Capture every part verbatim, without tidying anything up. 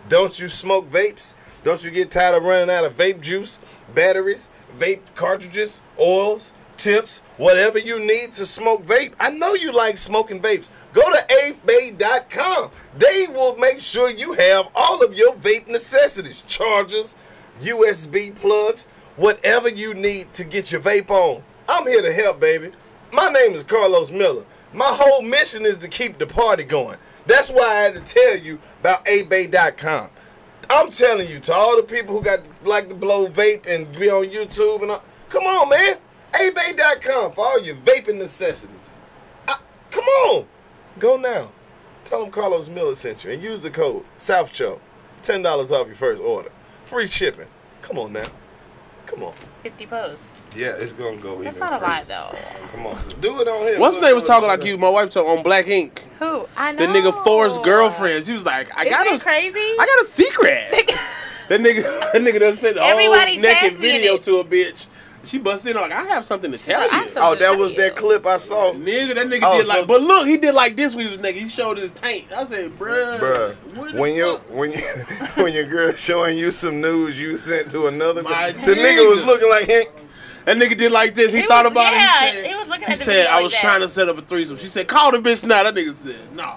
Don't you smoke vapes? Don't you get tired of running out of vape juice, batteries, vape cartridges, oils, tips, whatever you need to smoke vape? I know you like smoking vapes. Go to A F B A dot com. They will make sure you have all of your vape necessities, chargers, U S B plugs, whatever you need to get your vape on. I'm here to help, baby. My name is Carlos Miller. My whole mission is to keep the party going. That's why I had to tell you about A F B A dot com. I'm telling you, to all the people who got like to blow vape and be on YouTube and all, come on, man. A F B A dot com for all your vaping necessities. I, come on. Go now. Tell them Carlos Miller sent you and use the code SOUTHCHO. ten dollars off your first order. Free shipping. Come on now. Come on. fifty posts. Yeah, it's going to go That's even not a crazy. lot, though. Come on. Do it on here. What's his name was talking like you? My wife told on Black Ink. Who? I know. The nigga Forrest girlfriend. She was like, I Isn't got it a crazy? I got a secret. That nigga, that nigga done sent a whole Everybody naked tagged me in video it. to a bitch. She busted in like, I have something to tell like, I you. have something Oh, to that tell was you. that clip I saw. Nigga, that nigga Oh, did so- like, but look, he did like this when he was naked. He showed his taint. I said, bruh, Bruh, what the when you fuck? when you when your girl showing you some news you sent to another, My the nigga was nigga. looking like him. That nigga did like this. He, He thought was- about yeah, it. He said, he was looking at he the said video I like was that. trying to set up a threesome. She said, call the bitch now. That nigga said, no.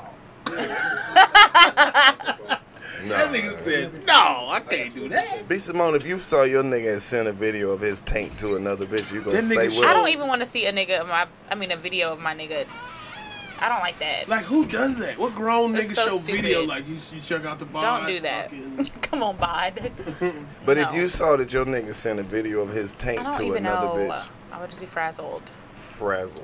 That nigga said, no, I can't do that. B. Simone, if you saw your nigga and sent a video of his taint to another bitch, you gonna That stay nigga with showed- I him? don't even want to see a nigga of my. I mean, a video of my nigga. I don't like that. Like, who does that? What grown That's nigga so show stupid. video like you, you check out the bod? Don't do that. fucking- Come on, bod. But No. if you saw that your nigga sent a video of his I taint don't to even another know. bitch, I would just be frazzled. frazzled.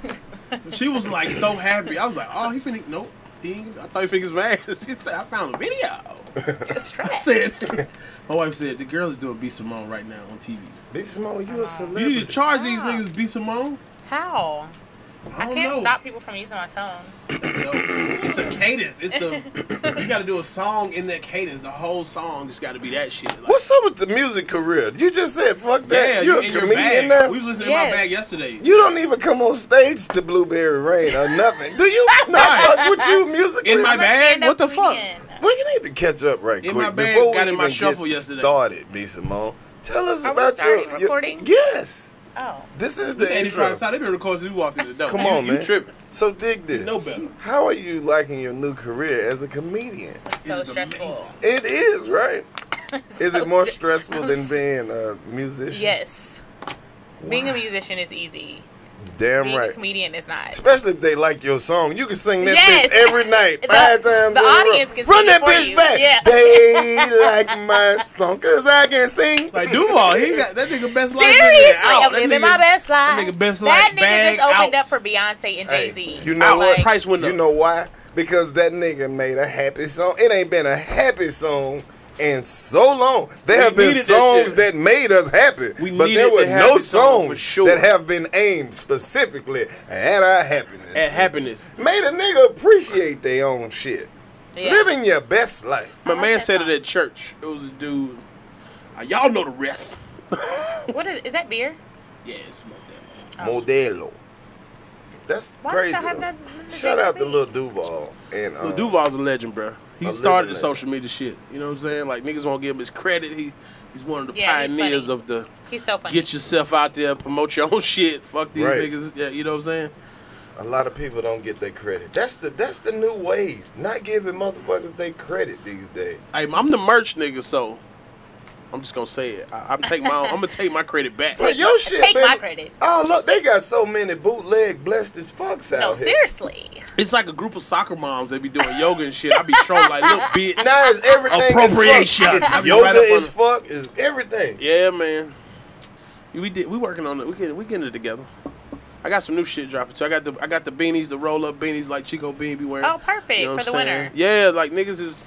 She was like so happy. I was like, oh, he finna, nope. He, ain't- I thought he finna get mad. She said, I found a video. Get I stressed. said, my wife said, the girl is doing B. Simone right now on T V. B. Simone, you a You celebrity. need to charge these Stop. niggas B. Simone? How? I I don't can't know. stop people from using my tone. No, it's a cadence. It's the you got to do a song in that cadence. The whole song just got to be that shit. Like, What's up with the music career? You just said fuck that. yeah, you you a in your comedian bag. now? We was listening Yes. to my bag yesterday. You don't even come on stage to Blueberry Rain or nothing. Do you not Right. fuck with you musically? In my I'm a bag? stand-up What the fuck? comedian. Well, you need to catch up right In quick my bag, before we got in even my get shuffle yesterday. started, B. Simone. Tell us Are we about your, starting your recording? Yes. Oh. This is the eighty-five intro. side. They been recording since we walked in the door. Come You- on, you man. tripping? So dig this. You know better. How are you liking your new career as a comedian? It's so It is stressful. amazing. It is, right? Is So it more str- stressful I'm than s- being a musician? Yes. Being a Why? musician is easy. Damn Being right. a comedian is not. Especially if they like your song. You can sing that Yes. bitch every night, The- five times the in a row. audience can Run sing that it for bitch you. back. Yeah. They like my song because I can sing. Like Duval, he got that nigga best life. Seriously, out. I'm That living nigga- my best life. That nigga best That life nigga bag just opened out. up for Beyonce and Jay Z. Hey, you know what? Price went up. You know why? Because that nigga made a happy song. It ain't been a happy song in so long. There We have been needed that songs shit. that made us happy, We but needed there were the no happy song for songs sure. that have been aimed specifically at our happiness. At happiness. Made a nigga appreciate their own shit. Yeah. Living your best life. My I like man that said song. it at church. It was a dude. Uh, y'all know the rest. What is is that beer? Yeah, smoke that. Oh. Modelo. That's Why don't crazy. y'all have though. nothing to Shout drink out to with me? Lil Duval. And, Well, um, Duval's a legend, bro. He a started the legend. social media shit. You know what I'm saying? Like, niggas won't give him his credit. He He's one of the Yeah, he's pioneers funny. of the He's so funny. get yourself out there, promote your own shit. Fuck these Right. niggas. Yeah, you know what I'm saying? A lot of people don't get their credit. That's the that's the new wave. Not giving motherfuckers their credit these days. Hey, I'm the merch nigga, so I'm just gonna say it. I, I'm take my own, I'm gonna take my credit back. But your shit, take been- my credit. Oh look, they got so many bootleg blessed as fucks out No, here. seriously. It's like a group of soccer moms that be doing yoga and shit. I be trolling like, look, bitch. Now it's everything. Appropriation. Is fuck. I It's be yoga right up is on fuck. Is everything. Yeah, man. We did. We working on it. We get. We getting it together. I got some new shit dropping too. I got the. I got the beanies, the roll up beanies like Chico Bean be wearing. Oh, perfect You know what for the I'm saying? winter. Yeah, like niggas is.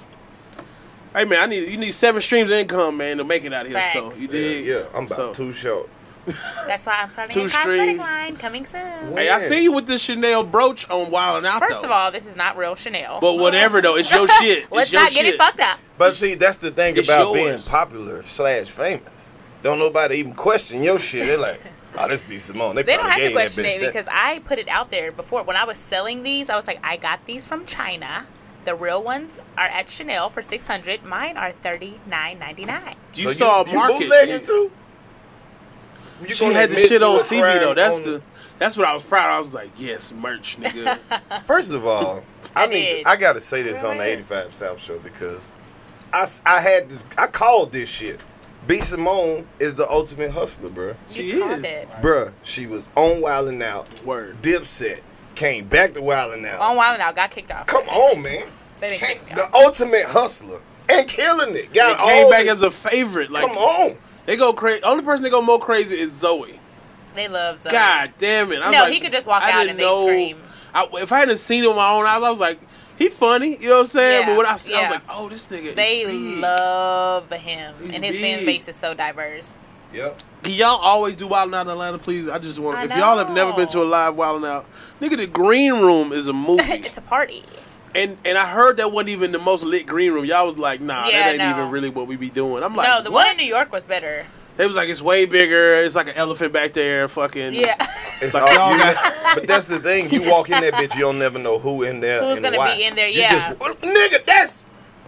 Hey man, I need you need seven streams of income, man, to make it out here. Facts. So you Yeah, did. yeah, I'm about So- too short. That's why I'm starting Two a cosmetic string. line coming soon. Hey, I Yeah. see you with this Chanel brooch on Wild and Out. First though. of all, this is not real Chanel. but whatever though, it's your shit. It's Let's your not get shit. it fucked up. But see, that's the thing It's about being yours. popular slash famous. Don't nobody even question your shit. They're like, oh, this be Simone. They, They don't probably have to gave question that bitch it that. because I put it out there before. When I was selling these, I was like, I got these from China. The real ones are at Chanel for six hundred. Mine are thirty-nine ninety-nine. You so saw you, a market. You bootlegging too? You She gonna had the admit shit to on a T V crime though. That's on- the. That's what I was proud of. I was like, yes, merch, nigga. First of all, I, I need. did. I gotta say this on the Really? eighty-five South Show because I, s- I had this. I called this shit. B Simone is the ultimate hustler, bruh. You She called is. it. Bruh, she was on Wildin' Out. Word. Dipset came back to Wildin' Out. On Wild Now got kicked off. Come on, man. They didn't Can't- kick me the off. ultimate hustler and killing it. It Got came all back the- as a favorite. Like, Come on. they go crazy. Only person that go more crazy is Zoe. They love Zoe. God damn it! I was No, like, he could just walk I out didn't and they know- scream. I, if I hadn't seen him with my own eyes, I was like, he funny. You know what I'm saying? Yeah, But when I, saw, I yeah. was like, oh, this nigga. They is big. love him, He's and his fan big. base is so diverse. Yep. Can y'all always do Wild 'N Out in Atlanta, please? I just want. I If y'all have never been to a know. live Wild 'N Out, nigga, the green room is a movie. It's a party. And and I heard that wasn't even the most lit green room. Y'all was like, nah, Yeah, that ain't no. even really what we be doing. I'm like, no, the what? one in New York was better. They was like, it's way bigger. It's like an elephant back there. Fucking. Yeah. It's Like, all, y'all you, got- but that's the thing. You walk in that bitch, you don't never know who in there. Who's and gonna why. be in there, You yeah. just, nigga, that's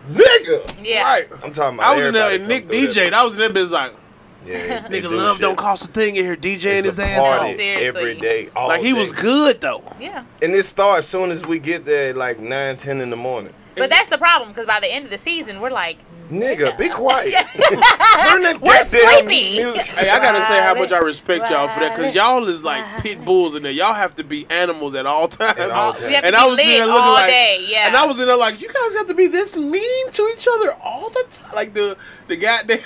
nigga. Yeah. Right. I'm talking about. I was in there everybody and come Nick through that D J'd. I was in that bitch like, bitch. Yeah, they nigga, do love shit. don't cost a thing in here. DJing It's his a ass party off. Seriously. every day. All Like he day. was good though. Yeah. And it starts as soon as we get there, like nine, ten in the morning. But that's the problem, because by the end of the season, we're like, Nigga, be quiet. Turn that We're goddamn sleepy. music. Hey, I gotta say how much I respect y'all for that, cause y'all is like pit bulls in there. Y'all have to be animals at all times. At all times. we have to And be I was sitting lit there looking all like, day. Yeah. and I was in there like, you guys have to be this mean to each other all the time. Like the the goddamn.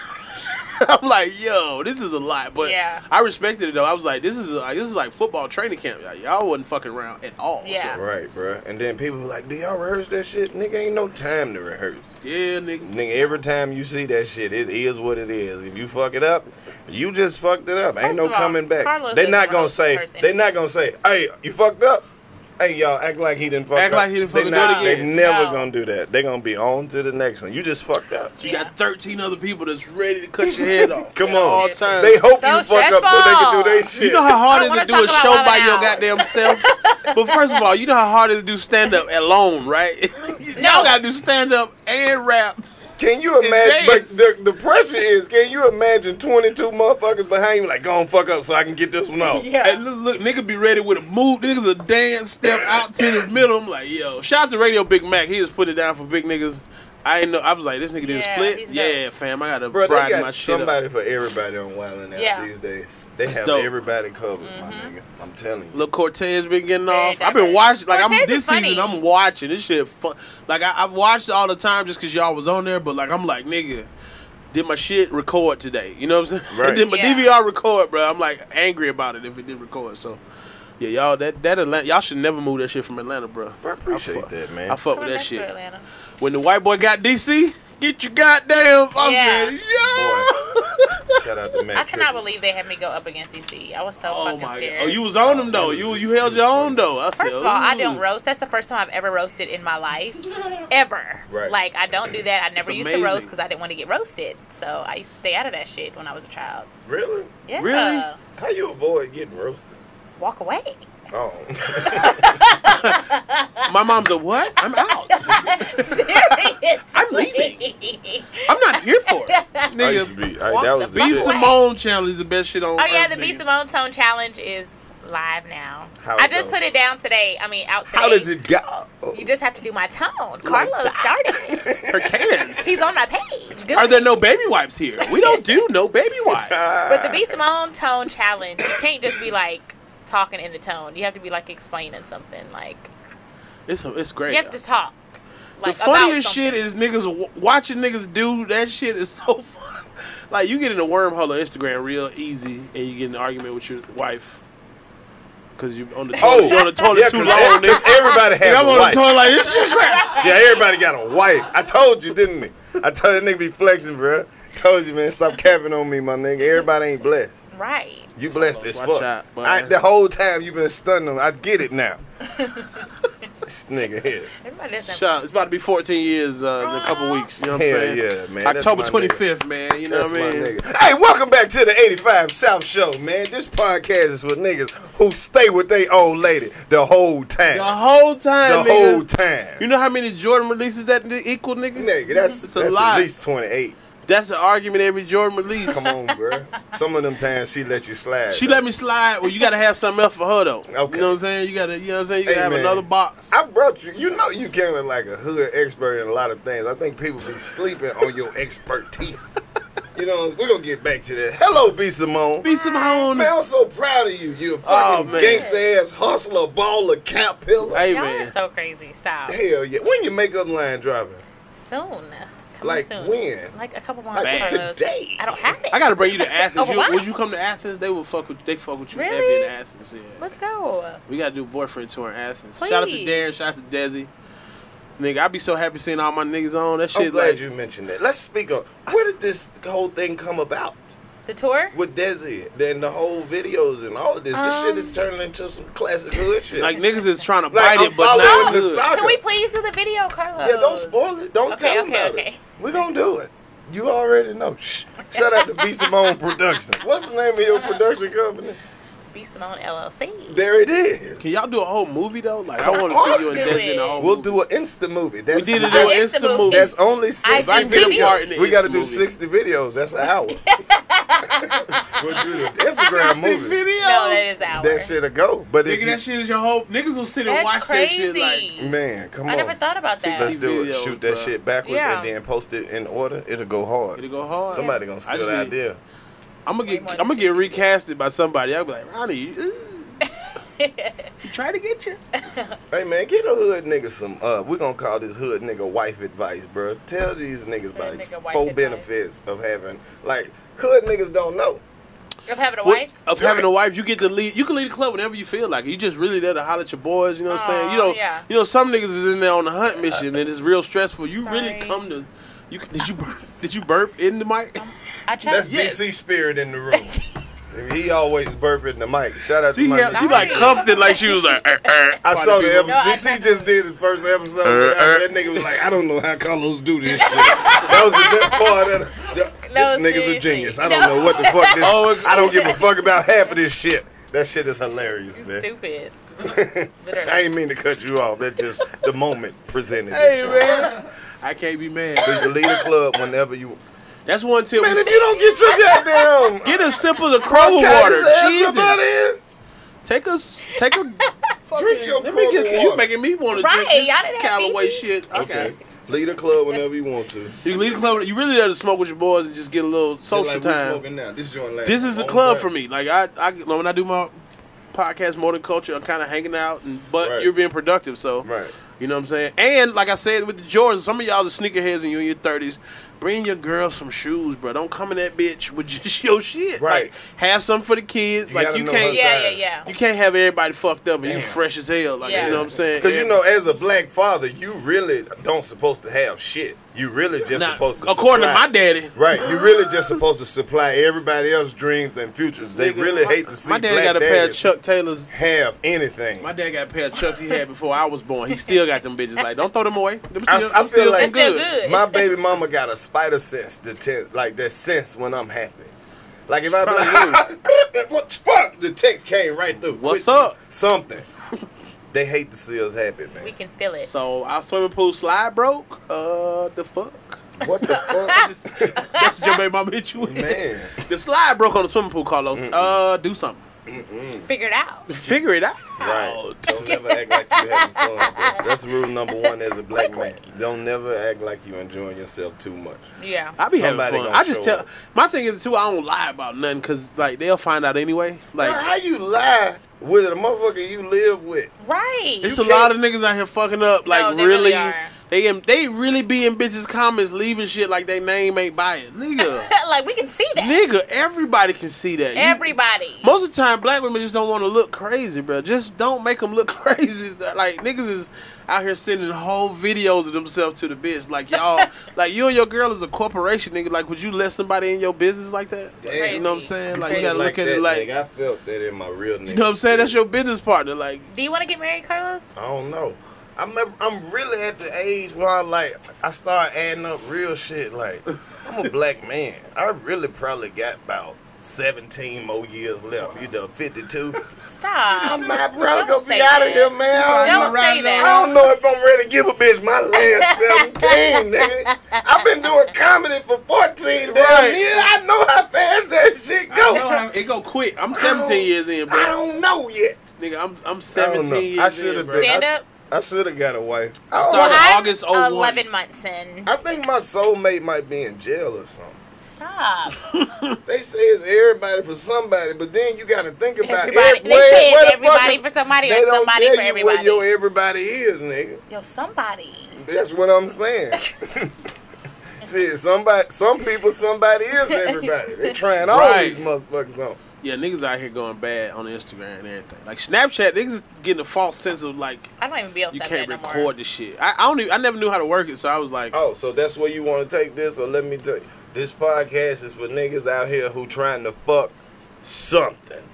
I'm like, yo, this is a lot, but Yeah. I respected it though. I was like, this is like this is like football training camp. Y'all, y'all wasn't fucking around at all. Yeah. So, Right, bruh. And then people were like, do y'all rehearse that shit? Nigga, ain't no time to rehearse. yeah, nigga. Nigga, every time you see that shit, it is what it is. If you fuck it up, you just fucked it up. Ain't First no of all, coming back. Carlos They doesn't not gonna rehearse say, first they not gonna say, hey, you fucked up. Hey, y'all, act like he didn't fuck Act up. like he didn't they fucking not, do it They again. never No. gonna do that. They gonna be on to the next one. You just fucked up. You Yeah. got thirteen other people that's ready to cut your head off. Come at on. all Seriously. times. They hope So you fuck up so they can do their stressful. shit. You know how hard I it is wanna to do a talk show about by Wild 'N your Out. goddamn self? But first of all, you know how hard it is to do stand up alone, right? No. Y'all gotta do stand up and rap. Can you imagine? But dance. the, the pressure is, can you imagine twenty-two motherfuckers behind you like, go on, fuck up so I can get this one off? Yeah. Hey, look, look, nigga be ready with a move. Niggas a dance step out to the middle. I'm like, yo, shout out to Radio Big Mac. He just put it down for big niggas. I ain't know. I was like, this nigga did a Yeah, split. he's dope. Yeah, fam, I gotta Bro, they brighten my got shit somebody up. for everybody on Wild 'N Out Yeah. these days. They That's have dope. everybody covered, my Mm-hmm. nigga. I'm telling you. Look, Cortez been getting Very off. I've been diverse. watching. Like Cortez I'm this is funny. season. I'm watching this shit. Fun. Like I, I've watched it all the time just because y'all was on there. But like I'm like, nigga, did my shit record today? You know what I'm saying? Right. Did my Yeah. D V R record, bro? I'm like angry about it if it did record. So yeah, y'all that that Atlanta, y'all should never move that shit from Atlanta, bro. Bro, I appreciate fuck- that, man. I fuck Coming with that back to shit. Atlanta. When the white boy got D C, get your goddamn. I'm Yeah. saying, yo. Shout out to Matt. I cannot Trippin. believe they had me go up against D C. I was so Oh fucking my scared. god! Oh, you was on them though. You you held your own though. I said, First of all, I ooh. don't roast. That's the first time I've ever roasted in my life, ever. Right. Like I don't do that. I never It's used to roast amazing. because I didn't want to get roasted. So I used to stay out of that shit when I was a child. Really? Yeah. Really? How you avoid getting roasted? Walk away. Oh. My mom's a what? I'm out. Seriously. I'm leaving. I'm not here for it. I used to Nigga, be. I, that was the B Walk shit. away. Simone challenge is the best shit on Oh yeah, earth, the B nigga. Simone Tone Challenge is live now. How I it just go? put it down today. I mean, out today. How does it go? You just have to do my tone. Carlos started it. Her cadence. He's on my page. Do Are it. there no baby wipes here? We don't do no baby wipes. But the B Simone Tone Challenge, you can't just be like talking in the tone. You have to be like explaining something. Like It's it's great. you have to talk. Like the funniest about shit something. is niggas w- watching niggas do that shit is so fun. Like you get in a wormhole on Instagram real easy, and you get in an argument with your wife because you on the Oh, toilet, you on the toilet yeah, too because long. nigga. everybody has Nigga, I'm a on wife. the toilet like this shit crap. Yeah, everybody got a wife. I told you, didn't I? I told that nigga be flexing, bro. Told you, man, stop capping on me, my nigga. Everybody ain't blessed. Right. You blessed as Watch fuck. out, boy. I, the whole time you been stunning them. I get it now. This nigga here. Everybody does that. Shout, it's about to be fourteen years uh, in a couple weeks. You know what I'm Hell saying? yeah, man. That's October my twenty-fifth, man. You know That's what I mean? my nigga. Hey, welcome back to the eighty-five South Show, man. This podcast is for niggas who stay with their old lady the whole time. The whole time, The nigga. whole time. You know how many Jordan releases that equal, nigga? Nigga, that's, It's a that's lot. at least twenty-eight. That's an argument every Jordan release. Come on, bro. Some of them times she let you slide. She though. let me slide. Well, you gotta have something else for her though. Okay. You know what I'm saying? You gotta, you know what I'm saying? You gotta Hey, have man. another box. I brought you. You know you came in like a hood expert in a lot of things. I think people be sleeping on your expertise. You know, we're gonna get back to that. Hello, B. Simone. Be some home. Man, I'm so proud of you. You a Oh, fucking man. gangster ass hustler, baller, cap pillar. Hey Y'all man. are so crazy. Stop. Hell yeah. When your makeup line dropping? Soon. Coming Like soon. when? Like a couple months. Like just Carlos. today. I don't have it. I gotta bring you to Athens. Oh, You, what? would you come to Athens? They will fuck with. They fuck with you Really? heavy in Athens. Yeah. Let's go. We gotta do a boyfriend tour in Athens. Shout out to Please. Darren. Shout out to Desi. Nigga, I be so happy seeing all my niggas on that shit. I'm glad like, you mentioned that. Let's speak on where did this whole thing come about The tour? with Desi? Then the whole videos and all of this. This shit Um, is turning into some classic hood shit. like niggas is trying to Like, bite I'm it, but following not the good. saga. Can we please do the video, Carlos? Yeah, don't spoil it. Don't Okay, tell them okay, about okay. it. We gonna do it. You already know. Shh. Shout out to B. Simone Productions. What's the name of your production company? B. Simone L L C. There it is. Can y'all do a whole movie though? Like I Come want on, to see you and do Desi in a it. whole We'll movie. do an Insta movie. We That's, need to do An an Insta Insta movie. movie. that's only sixty I can be a part in videos. the We got to Insta do movie. sixty videos. That's an hour. We'll do the Instagram movie. Videos. No, that is ours. That shit'll go. But if Nigga, you, that shit is your whole. Niggas will sit and That's watch crazy. that shit like. man, come I on. never thought about that. Let's do it. Videos, Shoot that bruh. shit backwards Yeah. and then post it in order. It'll go hard. It'll go hard. Somebody gonna I steal just the need- idea. I'm gonna Way get. more I'm than gonna get sixty recasted by somebody. I'll be like, Ronnie, ooh. Try to get you. Hey man, get a hood nigga some. Uh, we gonna call this hood nigga wife advice, bro. Tell these niggas about nigga wife four advice. benefits of having like hood niggas don't know. Of having a What- wife? Of having a wife, you get to lead. You can lead the club whenever you feel like it. You just really there to holler at your boys. You know what I'm saying? You Aw, know, yeah. you know, some niggas is in there on the hunt mission and it's real stressful. You really Sorry. come to. You did you burp, did you burp in the mic? I tried. That's Yes. D C spirit in the room. He always burping the mic. Shout out She, to my had, she like Nice. cuffed it like she was like. Er, er, I saw the people. episode. No, I- D C just did the first episode. Uh, but uh. that nigga was like, I don't know how Carlos do this shit. That was the best part of the, the, No, This nigga's a seriously. genius. I don't No. know what the fuck this. Oh, I don't give a fuck about half of this shit. That shit is hilarious, man. Stupid. I Literally. ain't mean to cut you off. That's just the moment presented. Hey itself. man, I can't be mad. So you can leave the club whenever you. That's one tip. Man, if you don't get your goddamn Get a sip of the Crow bronchitis water. ass up out of Jesus. here. Take a take a Drink your Let me get Kroger some. You water. making me want to Right, drink this y'all didn't have Callaway Fiji? shit. Okay. Okay. Leave the club whenever you want to. You can leave the club. You really there to smoke with your boys and just get a little social Just like we time. smoking now. This joint lasts This is a long club time. for me. Like I, I when I do my podcast, More Than Culture, I'm kind of hanging out, and but Right. you're being productive. So Right. you know what I'm saying. And like I said with the Jordans, some of y'all are sneakerheads and you in your thirties. Bring your girl some shoes, bro. Don't come in that bitch with just your shit. Right. Like, have some for the kids. You like gotta you know can't. her Yeah, yeah, side. yeah. You can't have everybody fucked up and you Damn. fresh as hell. Like Yeah. you know what I'm saying. Because you know, as a black father, you really don't supposed to have shit. You really just Now, supposed to. according supply. to my daddy. Right, you really just supposed to supply everybody else's dreams and futures. They Nigga, really my- hate to see My dad black got a pair of daddies Chuck Taylors. have anything. My dad got a pair of Chucks he had before I was born. He still got them bitches. Like, don't throw them away. Them I- still, I them feel still like- some It's still good. good. My baby mama got a spider sense, the ten, like that sense when I'm happy. Like if I be like, what the fuck? The text came right through. What's Quit up? Something. They hate to see us happy, man. We can feel it. So our swimming pool slide broke. Uh, the fuck? What the fuck? That's what your baby mama hit you with. Man. The slide broke on the swimming pool, Carlos. Uh, do something. Figure it out. Figure it out. Right. Don't never act like you having fun, bro. That's rule number one as a black man. Don't never act like you enjoying yourself too much. Yeah. I be Somebody having fun. gonna I just show tell. up. My thing is too. I don't lie about nothing because like they'll find out anyway. Like Bro, how you lie with a motherfucker you live with? Right. it's You a lot can't- of niggas out here fucking up. Like No, they really, really are. they am- they really be in bitches' comments leaving shit like they name ain't by it, nigga. like we can see that. Nigga, everybody can see that. You- Everybody. most of the time, black women just don't want to look crazy, bro. Just don't make them look crazy. Like niggas is out here sending whole videos of themselves to the bitch. Like y'all, like you and your girl is a corporation, nigga. Like, would you let somebody in your business like that? Damn. You know what I'm saying? Like, you Crazy. gotta look at that, it like, nigga. I felt that in my real nigga. you know what I'm saying? That's your business partner. Like, Do you want to get married, Carlos? I don't know. I'm I'm really at the age where I like I start adding up real shit. Like I'm a black man. I really probably got about seventeen more years left. You know, fifty-two. Stop. I'm not probably Don't gonna say be out of that. here, man. I Don't know- say I that. don't know if I'm ready to give a bitch my last seventeen, nigga. I've been doing comedy for fourteen damn Right. years. I know how fast that shit I know go. how it go quick. I'm seventeen years in, bro. I don't know yet. Nigga, I'm I'm I don't know. seventeen I years should in, have bro. been. I, Stand sh- up. I should have got a wife. I, started- don't know. I'm August oh one. eleven months in. I think my soulmate might be in jail or something. Stop. They say it's everybody for somebody, but then you got to think about Everybody. every- They where- say where it's the fuck everybody is- for somebody They or don't somebody tell for you everybody. where your everybody is, nigga. Yo, somebody. That's what I'm saying. Shit, somebody, some people, somebody is everybody. They trying all Right. these motherfuckers on. Yeah, niggas out here going bad on Instagram and everything. Like Snapchat, niggas is getting a false sense of like I don't even be on you Snapchat can't no record more. this shit. I, I don't even I never knew how to work it, so I was like, Oh, so that's where you want to take this? Or let me tell you, this podcast is for niggas out here who trying to fuck something.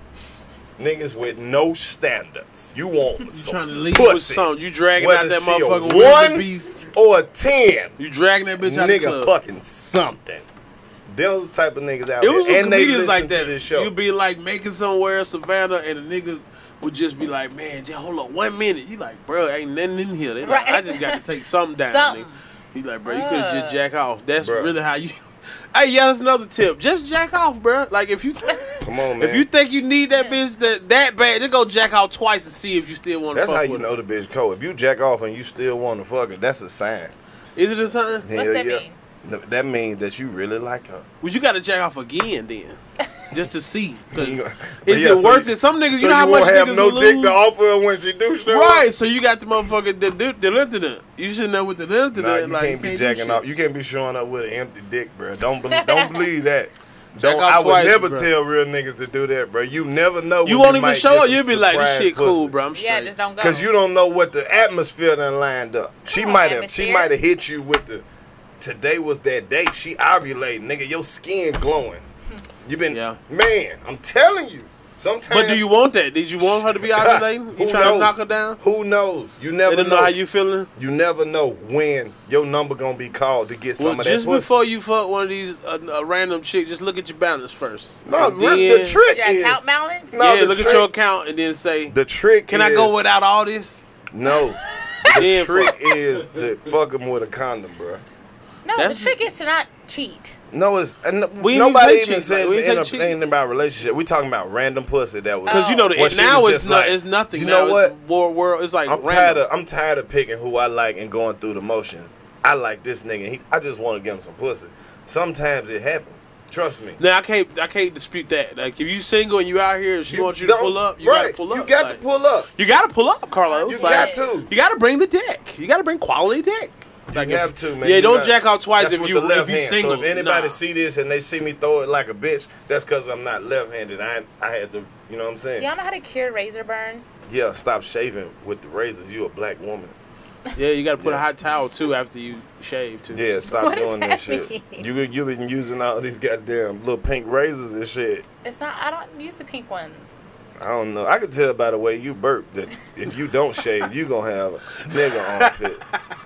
Niggas with no standards. You want some trying to leave with pussy, something. You dragging whether out that she a motherfucking one beast. or a ten. You dragging that bitch out the Nigga club. fucking something. Those type of niggas out It was here, some and they comedians listen like to that. this show. You'd be like making somewhere Savannah, and a nigga would just be like, "Man, just hold up one minute." You like, bro, ain't nothing in here. They like, Right. I just got to take something down. Something. Nigga. He like, bro, you could have just jack off. That's Bruh. really how you. Hey, yeah, that's another tip. Just jack off, bro. Like if you, Come on, man. if you think you need that bitch that that bad, just go jack off twice and see if you still want to. That's fuck how you with know her. the bitch cold. If you jack off and you still want to fuck her, that's a sign. Is it a sign? What's Hell that yeah. mean? No, that means that you really like her. Well, you got to jack off again then, just to see. 'Cause You- is But yeah, it so worth you- it? Some niggas, So you know how you much won't have niggas no will dick lose? to offer her when she do show Right, up? so you got the motherfucker the the the the You should know what the the Nah, you like, can't be do jacking shit. off. You can't be showing up with an empty dick, bro. Don't believe, don't believe that. Jack Don't. off I would twice, never bro. tell real niggas to do that, bro. You never know. You when won't even might show get up. some You'll be like, this surprise shit cool, pussy. bro. I'm straight. Yeah, just don't go. Cause you don't know what the atmosphere done lined up. She on, might have. She atmosphere. might have hit you with the. Today was that day. She ovulating, nigga. Your skin glowing. You been, Yeah. man. I'm telling you. Sometimes. But do you want that? Did you want her to be ovulating? You Who trying knows? to knock her down? Who knows? You They never don't know. know how you feeling. You never know when your number gonna be called to get some Well, of that just pussy. before you fuck one of these uh, a random chick, just look at your balance first. no, And really, then- the trick Your is account balance? No, yeah, the look trick- at your account and then say, the trick. "Can is, I go without all this?" No, the Yeah, trick fuck. is to fuck him with a condom, bro. No, That's- the trick is to not cheat. No, it's and We ain't nobody even say even cheat, said like, we ain't in say a, cheat. ain't about relationship. We talking about random pussy that was. Because you know, the, Well, she now was it's just not. like, It's nothing. you now know what? It's more world. It's like I'm random. tired of I'm tired of picking who I like and going through the motions. I like this nigga. He, I just want to give him some pussy. Sometimes it happens. Trust me. Now I can't. I can't dispute that. Like if you single and you out here, if she wants you to don't- pull up, you right. gotta pull up. You got Like, to pull up. You gotta pull up, Carlos. You Like, got to. You gotta bring the dick. You gotta bring quality dick. You Like, have if- to, man. Yeah, You don't got- jack off twice That's if with you the left if you hand. single. So if anybody Nah. see this and they see me throw it like a bitch, that's because I'm not left-handed. I I had to, you know what I'm saying? Y'all know how to cure razor burn? Yeah, stop shaving with the razors. You a black woman. Yeah, you gotta put Yeah. a hot towel too after you shave too. Yeah, stop What does doing that that shit. mean? You you been using all these goddamn little pink razors and shit. It's not. I don't use the pink ones. I don't know. I could tell by the way you burp that if you don't shave, you gonna have nigga armpits.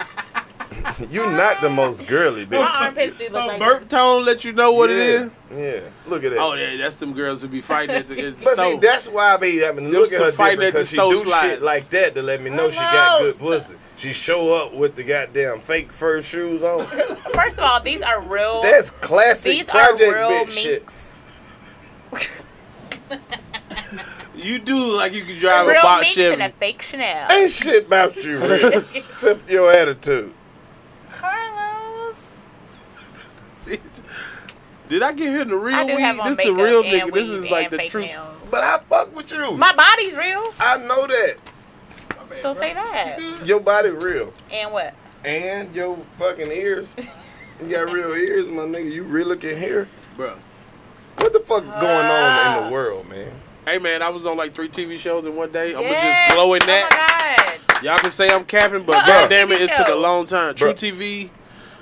You not the most girly bitch. My armpits do look A like burp this. tone let you know what yeah, it is. Yeah, look at that. Oh yeah, that's them girls who be fighting at the, at the But see, stove. that's why I be having to look at some her fighting different at the because she stove do shit slides. like that to let me know she got good Gross. pussy. She show up with the goddamn fake fur shoes on. First of all, these are real. That's classic these are project real bitch shit. minks. You do look like you could drive a Real box minks Chevy. and a fake Chanel. Ain't shit about you, really, except your attitude. Carlos. Did I give him the real I do weed? have on This the makeup real and nigga. This weave is like and the fake truth. nails. But I fuck with you. My body's real, I know that. so say that. Your body real. And what? And your fucking ears. You got real ears, my nigga. You really can hear. Bro. What the fuck going on in the world, man? Hey man, I was on like three T V shows in one day. I'm gonna Yes. just glow in Oh that. my God. Y'all can say I'm capping, but What god other damn it, T V it took a show? long time. True Bruh. T V,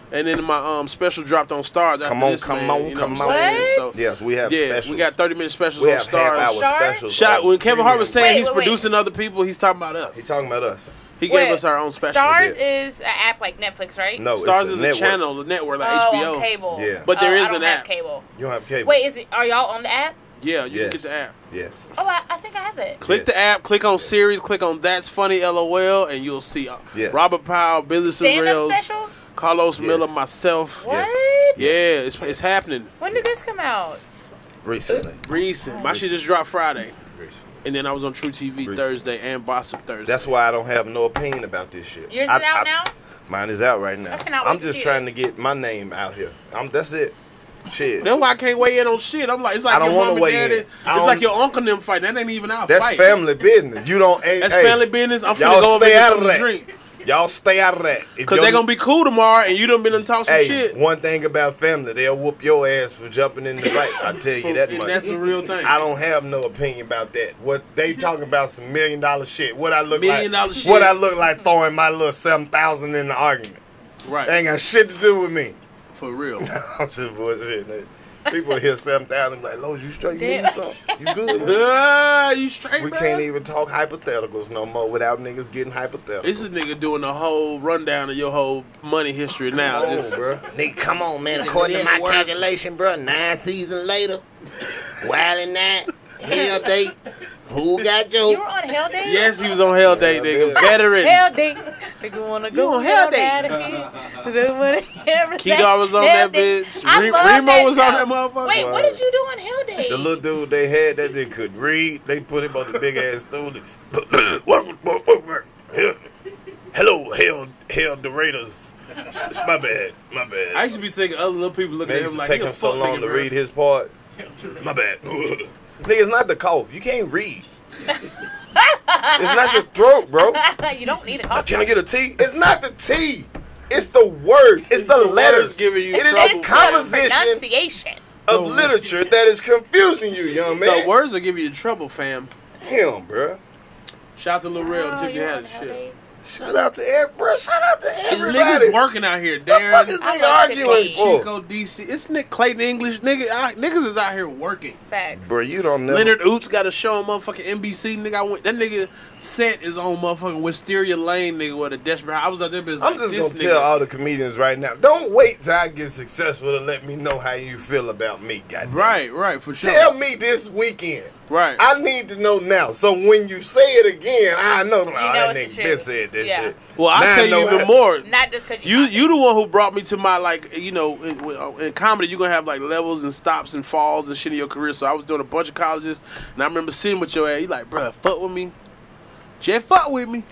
And then my um special dropped on Stars. After Come on, this, come man, on, you know come what I'm saying? on. So, Yes, we have yeah, specials. we got thirty minute specials We on have half hour Stars. Stars? specials. Shot on when Kevin Hart was saying Wait, he's wait, wait. producing other people, he's talking about us. He talking about us. He Wait, gave us our own special. Stars Yeah. is an app like Netflix, right? No, Stars it's is a a network. channel, the network like Oh, H B O. on cable. Yeah. But there oh, is I don't an have app. cable. You don't have cable. Wait, is it? Are y'all on the app? Yeah, you Yes. can get the app. Yes. Oh, I, I think I have it. Click Yes. the app, click on Yes. series, click on That's Funny LOL, and you'll see uh, Yes. Robert Powell, Billy Stand-up Sorrells, special? Carlos Yes. Miller, myself. What? Yes. Yeah, it's, Yes. it's happening. When did Yes. this come out? Recently. Recent. My shit Recent. just dropped Friday. Recently. And then I was on True T V Recent. Thursday and Bossip Thursday. That's why I don't have no opinion about this shit. Yours I- is out I- now? Mine is out right now. I cannot wait I'm to just see trying it. to get my name out here. I'm, that's it. Shit. That's why I can't weigh in on shit. I'm like, it's like I don't your wanna mom and weigh daddy. in. It's I don't- like your uncle and them fight. That ain't even our That's fight. family business. You don't. Hey, That's hey, family business. I'm y'all finna go over stay and get out of something to that. drink. Y'all stay out of that. If Because your- they're going to be cool tomorrow and you done been and talk some Hey, shit. one thing about family, they'll whoop your ass for jumping in the fight. I tell you that And much. that's a real thing. I don't have no opinion about that. What they talking about some million dollar shit. What I look Million like? dollar shit. What I look like throwing my little seven thousand in the argument? Right. Ain't got shit to do with me. For real. I'm just bullshit. Man. People hear seven thousand like, Lowe's, you straight? You Damn. need something? You good? man?" Ah, you straight, We bro? can't even talk hypotheticals no more without niggas getting hypotheticals. This is nigga doing the whole rundown of your whole money history now. Come on, Just, bro. Nigga, come on, man. Nigga, According to it my works. calculation, bro, nine seasons later, Wild and that, Hell Date, Who Got You Joke? were on Hell Day? yes, he was on Hell Day, nigga. Yeah. Veteran. Hell Day. Nigga wanna go on Hell Day. Kedar was on that bitch. I Re- love Remo that was show. on that motherfucker. Wait, what did you do on Hell Day? The little dude they had that they could read, they put him on the big ass stool. Welcome, welcome, Hello, Hell, Hell Dorados. It's my bad, my bad. I used to be thinking other little people looking Man, it at used him to like, take he a him so fuck long nigga, to bro. read his part. My bad. Nigga, it's not the cough. You can't read. It's not your throat, bro. You don't need a Uh, cough. Can I get a T? It's not the T. It's the words. It's, It's the, the letters. words giving you it is trouble. the It's composition pronunciation. of literature that is confusing you, young man. The words will give you trouble, fam. Damn, bro. Shout out to Lil Rel and Oh, Tiffany you're had on the Hell shit. Day. Shout out to every, bro. Shout out to These everybody. niggas working out here, The fuck is Darren. I they love arguing Tiffany. for? Chico, D C. It's Nick Clayton English. Nigga, I, niggas is out here working. Facts. Bro, you don't know. Leonard Oots got a show on motherfucking N B C. Nigga, I went, that nigga set is on motherfucking Wisteria Lane, nigga, with a desperate. I was out there, but it's I'm like, just this gonna nigga- tell all the comedians right now. Don't wait till I get successful to let me know how you feel about me, goddamn. Right, right, for sure. Tell me this weekend. Right. I need to know now. So when you say it again, I know, like, oh, know that it's nigga the been truth. said that Yeah. shit. well, I'll Now I tell you know even how- more. Not just because You you the one who brought me to my, like, you know, in, in comedy you're gonna have like levels and stops and falls and shit in your career. So I was doing a bunch of colleges and I remember sitting with your ass. You like, bruh, fuck with me. Jeff, fuck with me.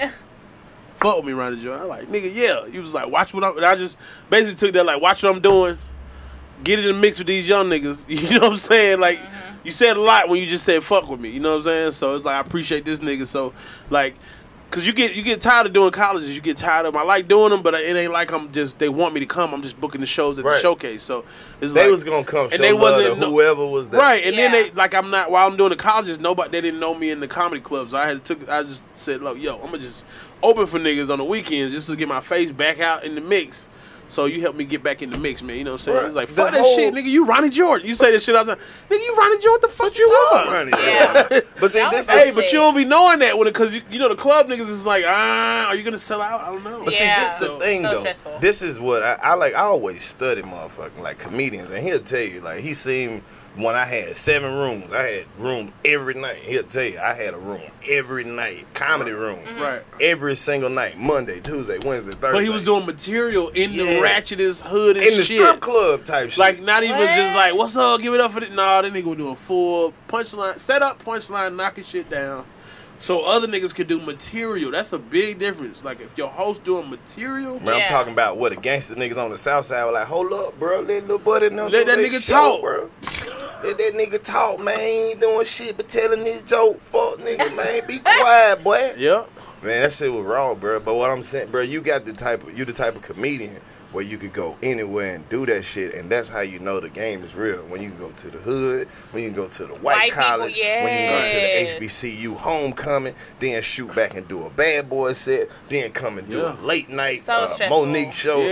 Fuck with me around the joint. I like, nigga, yeah. He was like, watch what I'm. And I just basically took that like, watch what I'm doing. Get it in the mix with these young niggas. You know what I'm saying? Like, Mm-hmm. you said a lot when you just said fuck with me. You know what I'm saying? So it's like I appreciate this nigga. So like. Cause you get you get tired of doing colleges, you get tired of them. I like doing them, but it ain't like I'm just they want me to come. I'm just booking the shows at Right. the showcase. So it's They like, was gonna come and show they love wasn't to no- whoever was there. right. And then Yeah. they like I'm not while I'm doing the colleges. Nobody they didn't know me in the comedy clubs. I had took I just said, look, yo, I'm gonna just open for niggas on the weekends just to get my face back out in the mix. So you helped me get back in the mix, man. You know what I'm saying? Right. It's like The fuck that whole- shit, nigga. You Ronnie George. You say this shit outside, nigga. You Ronnie George. What the fuck But you talking are about? running. Yeah. But then That this was Hey, is, but you don't be knowing that when it, cause you, you know the club niggas is like, ah, are you gonna sell out? I don't know. but Yeah. see, this the So- thing so though. stressful. This is what I, I like. I always study motherfucking like comedians, and he'll tell you like he seen when I had seven rooms. I had rooms every night. He'll tell you I had a room every night, comedy room, Right. every single night, Monday, Tuesday, Wednesday, Thursday. But he was doing material in Yeah. the ratchetest hood and in the shit. strip club type shit. Like not even What? just like, what's up? Give it up for it. Nah, that nigga was doing full punchline, set up, punchline, knocking shit down. So other niggas could do material. That's a big difference. Like if your host doing material, Man, I'm Yeah. talking about what the gangster niggas on the south side were like, hold up, bro, let little buddy know. Let do that their nigga show, talk. bro. Let that nigga talk, man. He ain't doing shit but telling his joke. Fuck nigga, man. Be quiet, boy. yeah. Man, that shit was wrong, bro. But what I'm saying, bro, you got the type of you the type of comedian where you could go anywhere and do that shit, and that's how you know the game is real. When you can go to the hood, when you can go to the white, White people, college, when you can go to the yes. H B C U homecoming, then shoot back and do a bad boy set, then come and do Yeah. a late night So uh, stressful. Monique show. Yeah. Like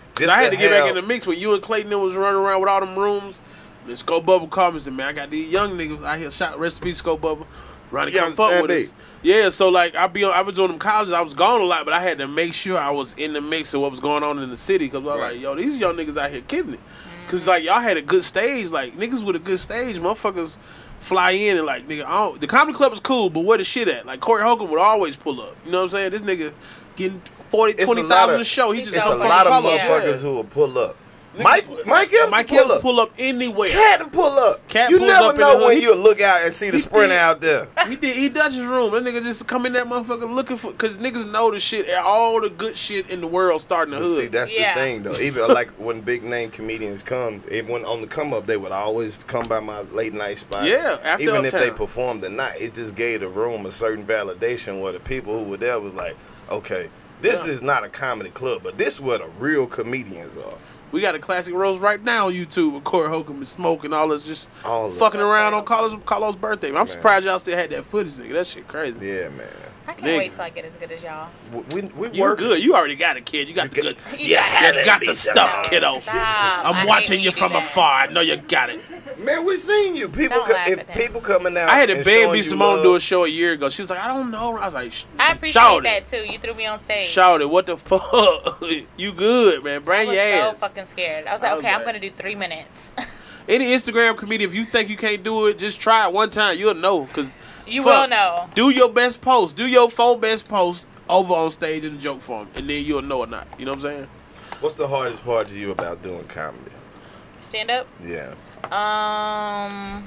Just I had to get have, back in the mix when you and Clayton was running around with all them rooms. Then Scope Bubble called me and said, man, I got these young niggas out here, shot recipe Scope Bubble, running Yeah, come fuck Sam with B. us. Yeah, so like I be on, I was doing them colleges, I was gone a lot, but I had to make sure I was in the mix of what was going on in the city because I was Right. like, yo, these young niggas out here killing it. Cause like y'all had a good stage, like niggas with a good stage, motherfuckers fly in and like nigga, I don't, the comedy club is cool, but where the shit at? Like Corey Holcomb would always pull up. You know what I'm saying? This nigga getting forty, It's a twenty lot thousand of- a show. He It's just It's a so lot of funny. Yeah. motherfuckers who will pull up. Mike, Mike Epps Mike will Epps pull up. pull up anywhere. Cat to pull up. Cat you pulls never up in the know hood. when He- you'll look out and see the he sprinter did. out there. He did. He Dutch's room. That nigga just come in that motherfucker looking for, cause niggas know the shit, all the good shit in the world starting the But see, hood. that's Yeah. the thing, though. Even like when big name comedians come, even when on the come up, they would always come by my late night spot. Yeah, after even if they Uptown. performed or not, it just gave the room a certain validation where the people who were there was like, okay, this Yeah. is not a comedy club, but this is where the real comedians are. We got a classic roast right now on YouTube with Corey Holcomb and Smoke and all this just All of fucking it. around on Carlos, Carlos' birthday. I'm Man. surprised y'all still had that footage, nigga. That shit crazy. Yeah, man. I can't wait Nigga. till I get as good as y'all. We we You work good. You already got a kid. You got You the get- good. You have You it, got the bitch. stuff, kiddo. Stop. I I'm hate watching when you do from that. afar. I know you got it. Man, we seen you. People, Don't co- laugh if at that. people coming out. I had to and beg showing B you Simone to love, do a show a year ago. She was like, I don't know. I was like, sh- I appreciate shout that it. too. You threw me on stage. Shout it. What the fuck? You good, man. I Bring was your so ass. fucking scared. I was I like, was okay, I'm like- gonna do three minutes. Any Instagram comedian, if you think you can't do it, just try it one time. You'll know. Cause You fuck, will know. Do your best post. Do your four best posts over on stage in the joke form, and then you'll know or not. You know what I'm saying? What's the hardest part to you about doing comedy? Stand up. Yeah. Um,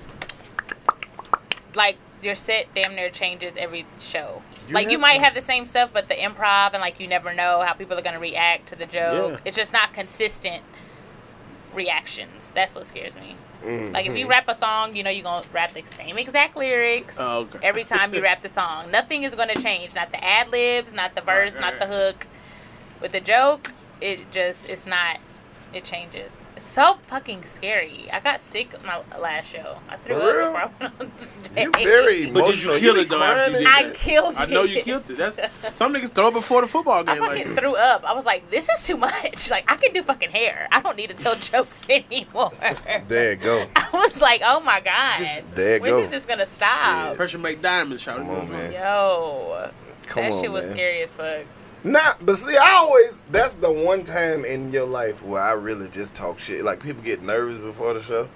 like your set damn near changes every show. You like you have might to. have the same stuff, but the improv and like you never know how people are gonna react to the joke. Yeah. It's just not consistent reactions. That's what scares me. Mhm. Like if you rap a song, you know you're gonna rap the same exact lyrics Oh, okay. every time you rap the song. Nothing is gonna change. Not the ad libs, not the verse, Right, not right. the hook. With the joke, it just it's not. It changes. It's so fucking scary. I got sick my last show. I threw For up real? before I went on stage. You very But did you emotional. kill be it, though, after crying you and did I shit. killed it. I know you killed it. That's some niggas throw it before the football I game. fucking Like, threw up. I was like, this is too much. Like, I can do fucking hair. I don't need to tell jokes anymore. There you go. I was like, oh my God. Just- there you when go. is this going to stop? Shit. pressure make diamonds. Shout Come on, man. Yo. Come that on, shit was man. scary as fuck. Nah, but see, I always, that's the one time in your life where I really just talk shit. Like, people get nervous before the show.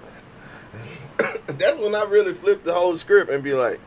That's when I really flip the whole script and be like,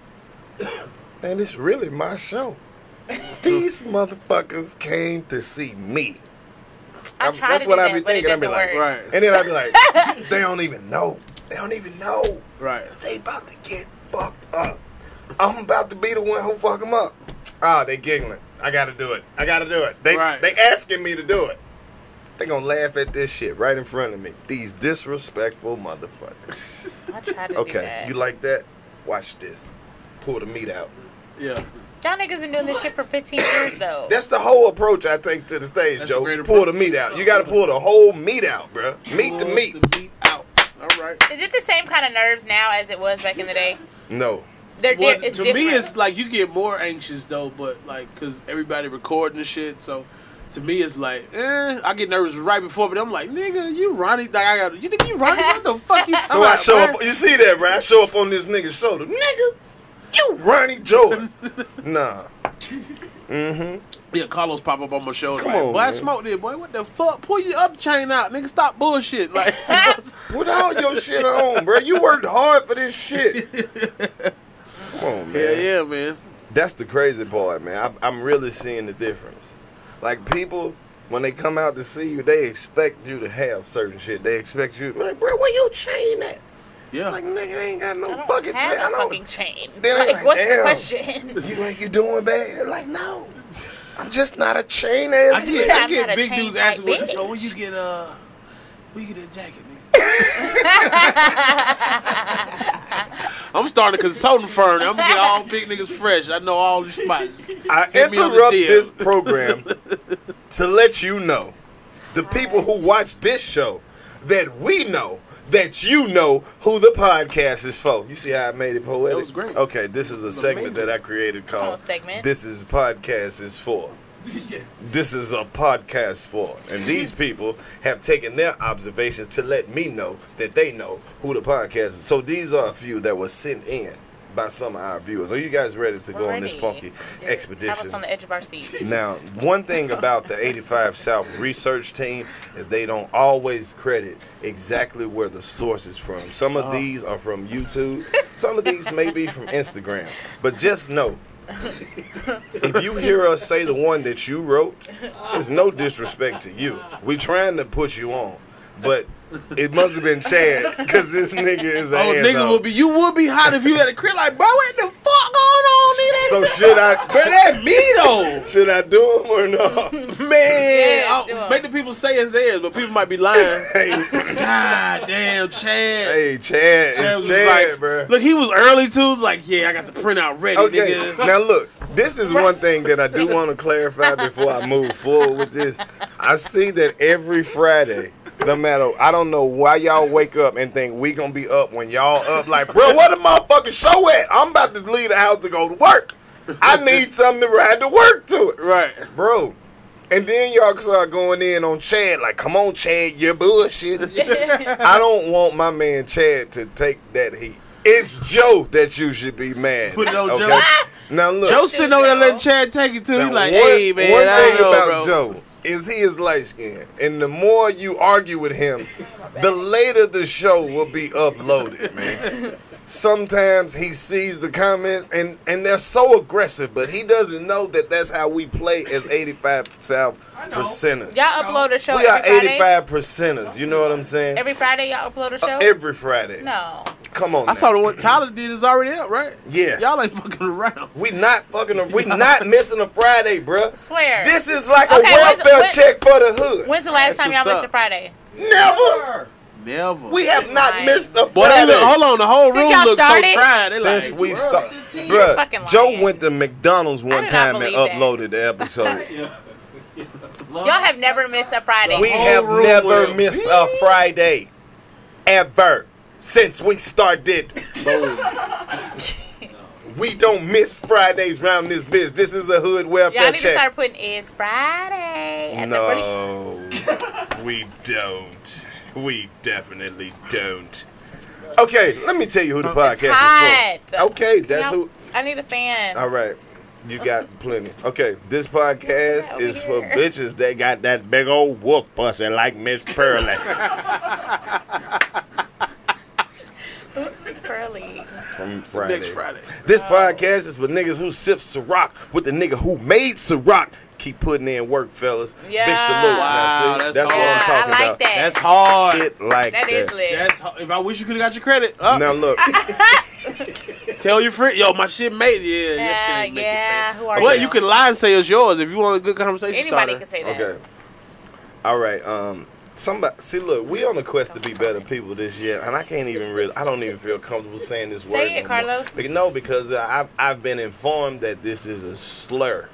man, it's really my show. These motherfuckers came to see me. I I'm- tried that's to what do I that, be but it thinking. I be doesn't like, work. Right. and then I be like, they don't even know. They don't even know. Right. They about to get fucked up. I'm about to be the one who fuck them up. Ah, they giggling. I gotta do it. I gotta do it. They Right. they asking me to do it. They gonna laugh at this shit right in front of me. These disrespectful motherfuckers. I tried to do Okay, that. you like that? Watch this. Pull the meat out. Yeah. Y'all niggas been doing this shit for fifteen years, though. That's the whole approach I take to the stage, That's a Joe. great Pull the approach. meat out. You gotta pull the whole meat out, bruh. Meat to Pull meat. the meat out. All right. Is it the same kind of nerves now as it was back in the day? No. They're, Well, di- it's to different. me, it's like you get more anxious though, but like because everybody recording and shit. So to me, it's like, eh, I get nervous right before, but I'm like, nigga, you Ronnie? Like I got you think you Ronnie? What the fuck you talking So I about, show man? up. You see that, right? I show up on this nigga's shoulder, nigga. You Ronnie Jordan? Nah. Mm-hmm. Yeah, Carlos pop up on my shoulder. Come like, on, boy, I man. smoked it, boy. What the fuck? Pull your up chain out, nigga. Stop bullshit. Like, Put all your shit on, bro. You worked hard for this shit. Come on, man. yeah, yeah, man. That's the crazy part, man. I, I'm really seeing the difference. Like, people, when they come out to see you, they expect you to have certain shit. They expect you, like, bro, where your chain at? Yeah. Like, nigga, I ain't got no I don't fucking have chain. I a don't. fucking chain. Then I'm Like, like, what's damn. the question? You like, you doing bad? Like, no. I'm just not a chain ass I get, nigga. I I'm get not a big chain dudes type asking me, bitch. so when you get uh, when you get that jacket, nigga? I'm starting a consulting firm. I'm gonna get all big niggas fresh. I know all the spots. I Hit me on the interrupt D M. this program to let you know, the people who watch this show, that we know that you know who the podcast is for. You see how I made it poetic? That was great. Okay, this is a segment amazing. that I created Come on, called segment. This is Podcast is For. This is a podcast for, and these people have taken their observations to let me know that they know who the podcast is. So these are a few that were sent in by some of our viewers. Are you guys ready to We're go ready. on this funky Have expedition? us on the edge of our seat. Now, one thing about the eighty-five South research team is they don't always credit exactly where the source is from. Some of these are from YouTube. Some of these may be from Instagram. But just know, if you hear us say the one that you wrote, there's no disrespect to you. We trying to put you on. But it must have been Chad, because this nigga is an Oh, asshole. nigga would be, you would be hot if you had a crib like, bro, what the fuck going on, nigga? So should I, Bro, that me though. should I do him or no? Man, Yes, I'll- do 'em. make the people say it's theirs, but people might be lying. Hey, God damn, Chad. hey, Chad, Chad was it's just Chad, like, bro. look, he was early too. He was like, yeah, I got the printout ready, Okay, nigga. now look, this is one thing that I do want to clarify before I move forward with this. I see that every Friday, no matter, I don't know why y'all wake up and think we gonna be up when y'all up like, bro, what the motherfucking show at? I'm about to leave the house to go to work. I need something to ride to work to it. Right. Bro. And then y'all start going in on Chad, like, come on, Chad, you're bullshit. I don't want my man Chad to take that heat. It's Joe that you should be mad. Put it on okay? Joe. Now look, Joe sitting over there Joe. letting Chad take it to. now, He's like, one, hey, man, one I thing know, about bro. Joe is he is light skinned, and the more you argue with him, the later the show will be uploaded, man. Sometimes he sees the comments and, and they're so aggressive, but he doesn't know that that's how we play as eighty-five South percenters. Y'all upload a show We are every Friday? eighty-five percenters. You know what I'm saying? Every Friday y'all upload a show? Uh, every Friday. No. Come on. I now. saw the one Tyler did is already out, right? Yes. Y'all ain't fucking around. We not fucking. We not missing a Friday, bruh. Swear. This is like a Okay, when's the- welfare when- check for the hood. When's the last That's time y'all what's missed a up. Friday? Never. Never. We have not Lying. missed a Boy, they Friday. look, hold on, the whole Since room y'all looks so started? tried. They Since like, we start, fucking bruh, Joe lying. went to McDonald's I one do not time and believe that. uploaded the episode. Y'all have never missed a Friday. We whole have room never will- missed a Friday, ever, since we started. We don't miss Fridays around this bitch. This is a hood welfare Y'all need to check. start putting "It's Friday" at the No, we don't. We definitely don't. Okay, let me tell you who the podcast hot. is for. Okay, that's Y'all- who. I need a fan. All right, you got plenty. Okay, this podcast Over is for here. bitches that got that big old whoop pussy like Miss Pearly Who's Miss Pearly? from Friday. next Friday. This podcast is for niggas who sip Ciroc with the nigga who made Ciroc. Keep putting in work, fellas. Yeah. Big salute. Wow, now, see, that's that's, what yeah, I'm talking I like about. that. That's hard. Shit like That that. is lit. That's ho- if I wish you could have got your credit. Up. Now look, Tell your friend, yo, my shit made it. Yeah, your shit Yeah, ain't make it yeah. fat. Who are Well, you? you can lie and say it's yours if you want a good conversation Anybody starter. can say that. okay. All right. Um. Somebody see. Look, we on the quest to be better people this year, and I can't even really. I don't even feel comfortable saying this Say word. it, no more. Carlos. Because, no, because I've I've been informed that this is a slur.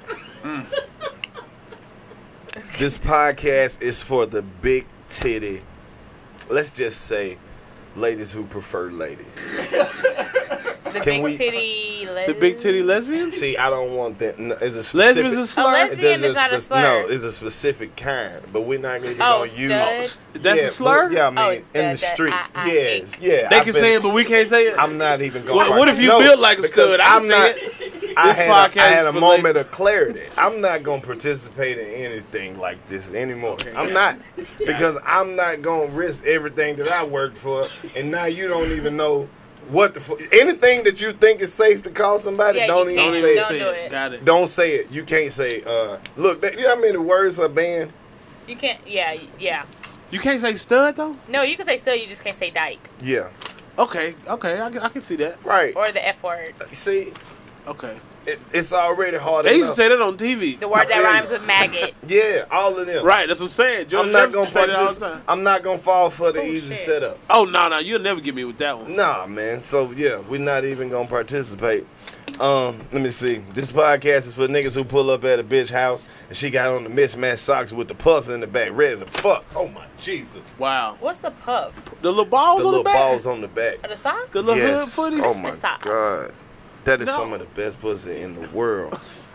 This podcast is for the big titty. Let's just say, ladies who prefer ladies. The Can big we- titty. The big titty lesbians? See, I don't want that. No, it's a specific. Lesbians is a A slur? lesbian There's is not a spec- slur. No, it's a specific kind, but we're not even Oh, gonna use. stud? That's yeah, a slur? but- yeah, I mean, Oh, in the- the the streets. I- I yes, yeah. They I've can been- say it, but we can't say it? I'm not even gonna. What- what if you no, built like a because stud? I I'm can not. say it. I This had, a, I podcast had a is for moment ladies. of clarity. I'm not gonna participate in anything like this anymore. I'm not, because I'm not gonna risk everything that I worked for, and now you don't even know what the fu- anything that you think is safe to call somebody. Yeah, don't you even can't. say Don't it. do it. Got it. Don't say it. You can't say. Uh, look, that, you know how many words are banned? You can't. Yeah, yeah. You can't say stud, though? No, you can say still. You just can't say dyke Yeah, Okay, okay, I, can- I can see that. right. or the F word. See, Okay. it, it's already hard They used enough. to say that on T V. The word that Yeah. rhymes with maggot. Yeah, all of them. Right, that's what I'm saying. George I'm not Jefferson gonna say that all the participate. time. I'm not gonna fall for the Oh, easy shit. setup. Oh, no, no, you'll never get me with that one. Nah, man. So yeah, we're not even gonna participate. Um, let me see. This podcast is for niggas who pull up at a bitch house and she got on the mismatched socks with the puff in the back, ready to fuck. Oh my Jesus! Wow. What's the puff? The little balls The on the little back? balls on the back. Or the socks? The little Yes. hood footies? Oh my Christmas socks. God. That is No. some of the best pussy in the world.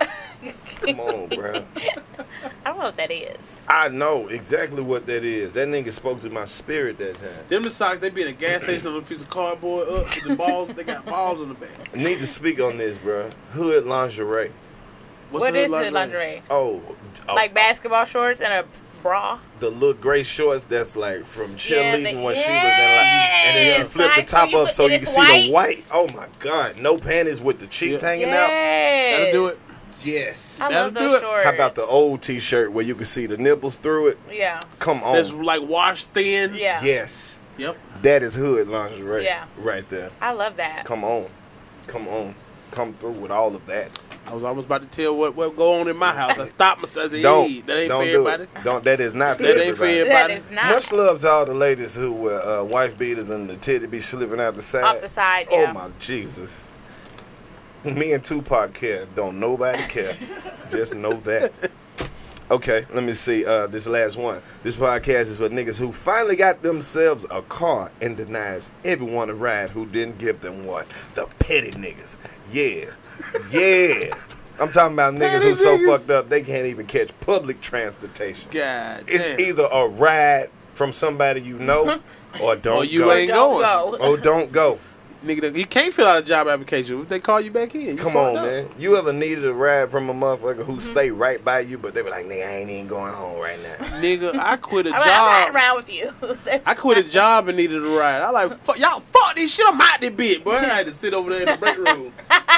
Come on, bro. I don't know what that is. I know exactly what that is. That nigga spoke to my spirit that time. Them the socks, they be in a gas station on a piece of cardboard up with the balls. They got balls on the back. Need to speak on this, bro. Hood lingerie. What's What the is hood lingerie? Oh, oh, Like basketball shorts and a bra? the little gray shorts that's like from Yeah, cheerleading the- when she was in like, and then she Yes. flipped the Like, top so you up put- so and you can it's see the white. Oh my God, no panties with the cheeks Yeah. hanging out. Yes. That'll do it. Yes. I That'll love do those it. shorts. How about the old T-shirt where you can see the nipples through it? Yeah. Come on. That's like washed thin. Yeah. Yes, Yep. that is hood lingerie. Yeah. Right there. I love that. Come on, come on, come through with all of that. I was almost about to tell what what go on in my house. I stopped myself. I said, Don't hey, that ain't don't for do everybody. it. Don't. That is not for That ain't for everybody. everybody. That is not. Much love to all the ladies who wear uh, wife beaters and the titty be slipping out the side. Off the side, yeah. Oh my Jesus. Me and Tupac care. Don't nobody care. Just know that. Okay, let me see. Uh, this last one. This podcast is for niggas who finally got themselves a car and denies everyone a ride who didn't give them one. The petty niggas. Yeah. Yeah. I'm talking about niggas Petty who so niggas. fucked up they can't even catch public transportation. God It's damn. either a ride from somebody you know or don't Or you go. ain't Don't going. go. Or don't go. Nigga, you can't fill out a job application if they call you back in. You Come fucked on, up. man. You ever needed a ride from a motherfucker Mm-hmm. who stay right by you, but they be like, nigga, I ain't even going home right now. Nigga, I quit a I'm, I'm riding job. around with you. That's I quit a fine. job and needed a ride. I like, fuck, y'all, fuck this shit. I'm out this bitch, boy. I had to sit over there in the break room.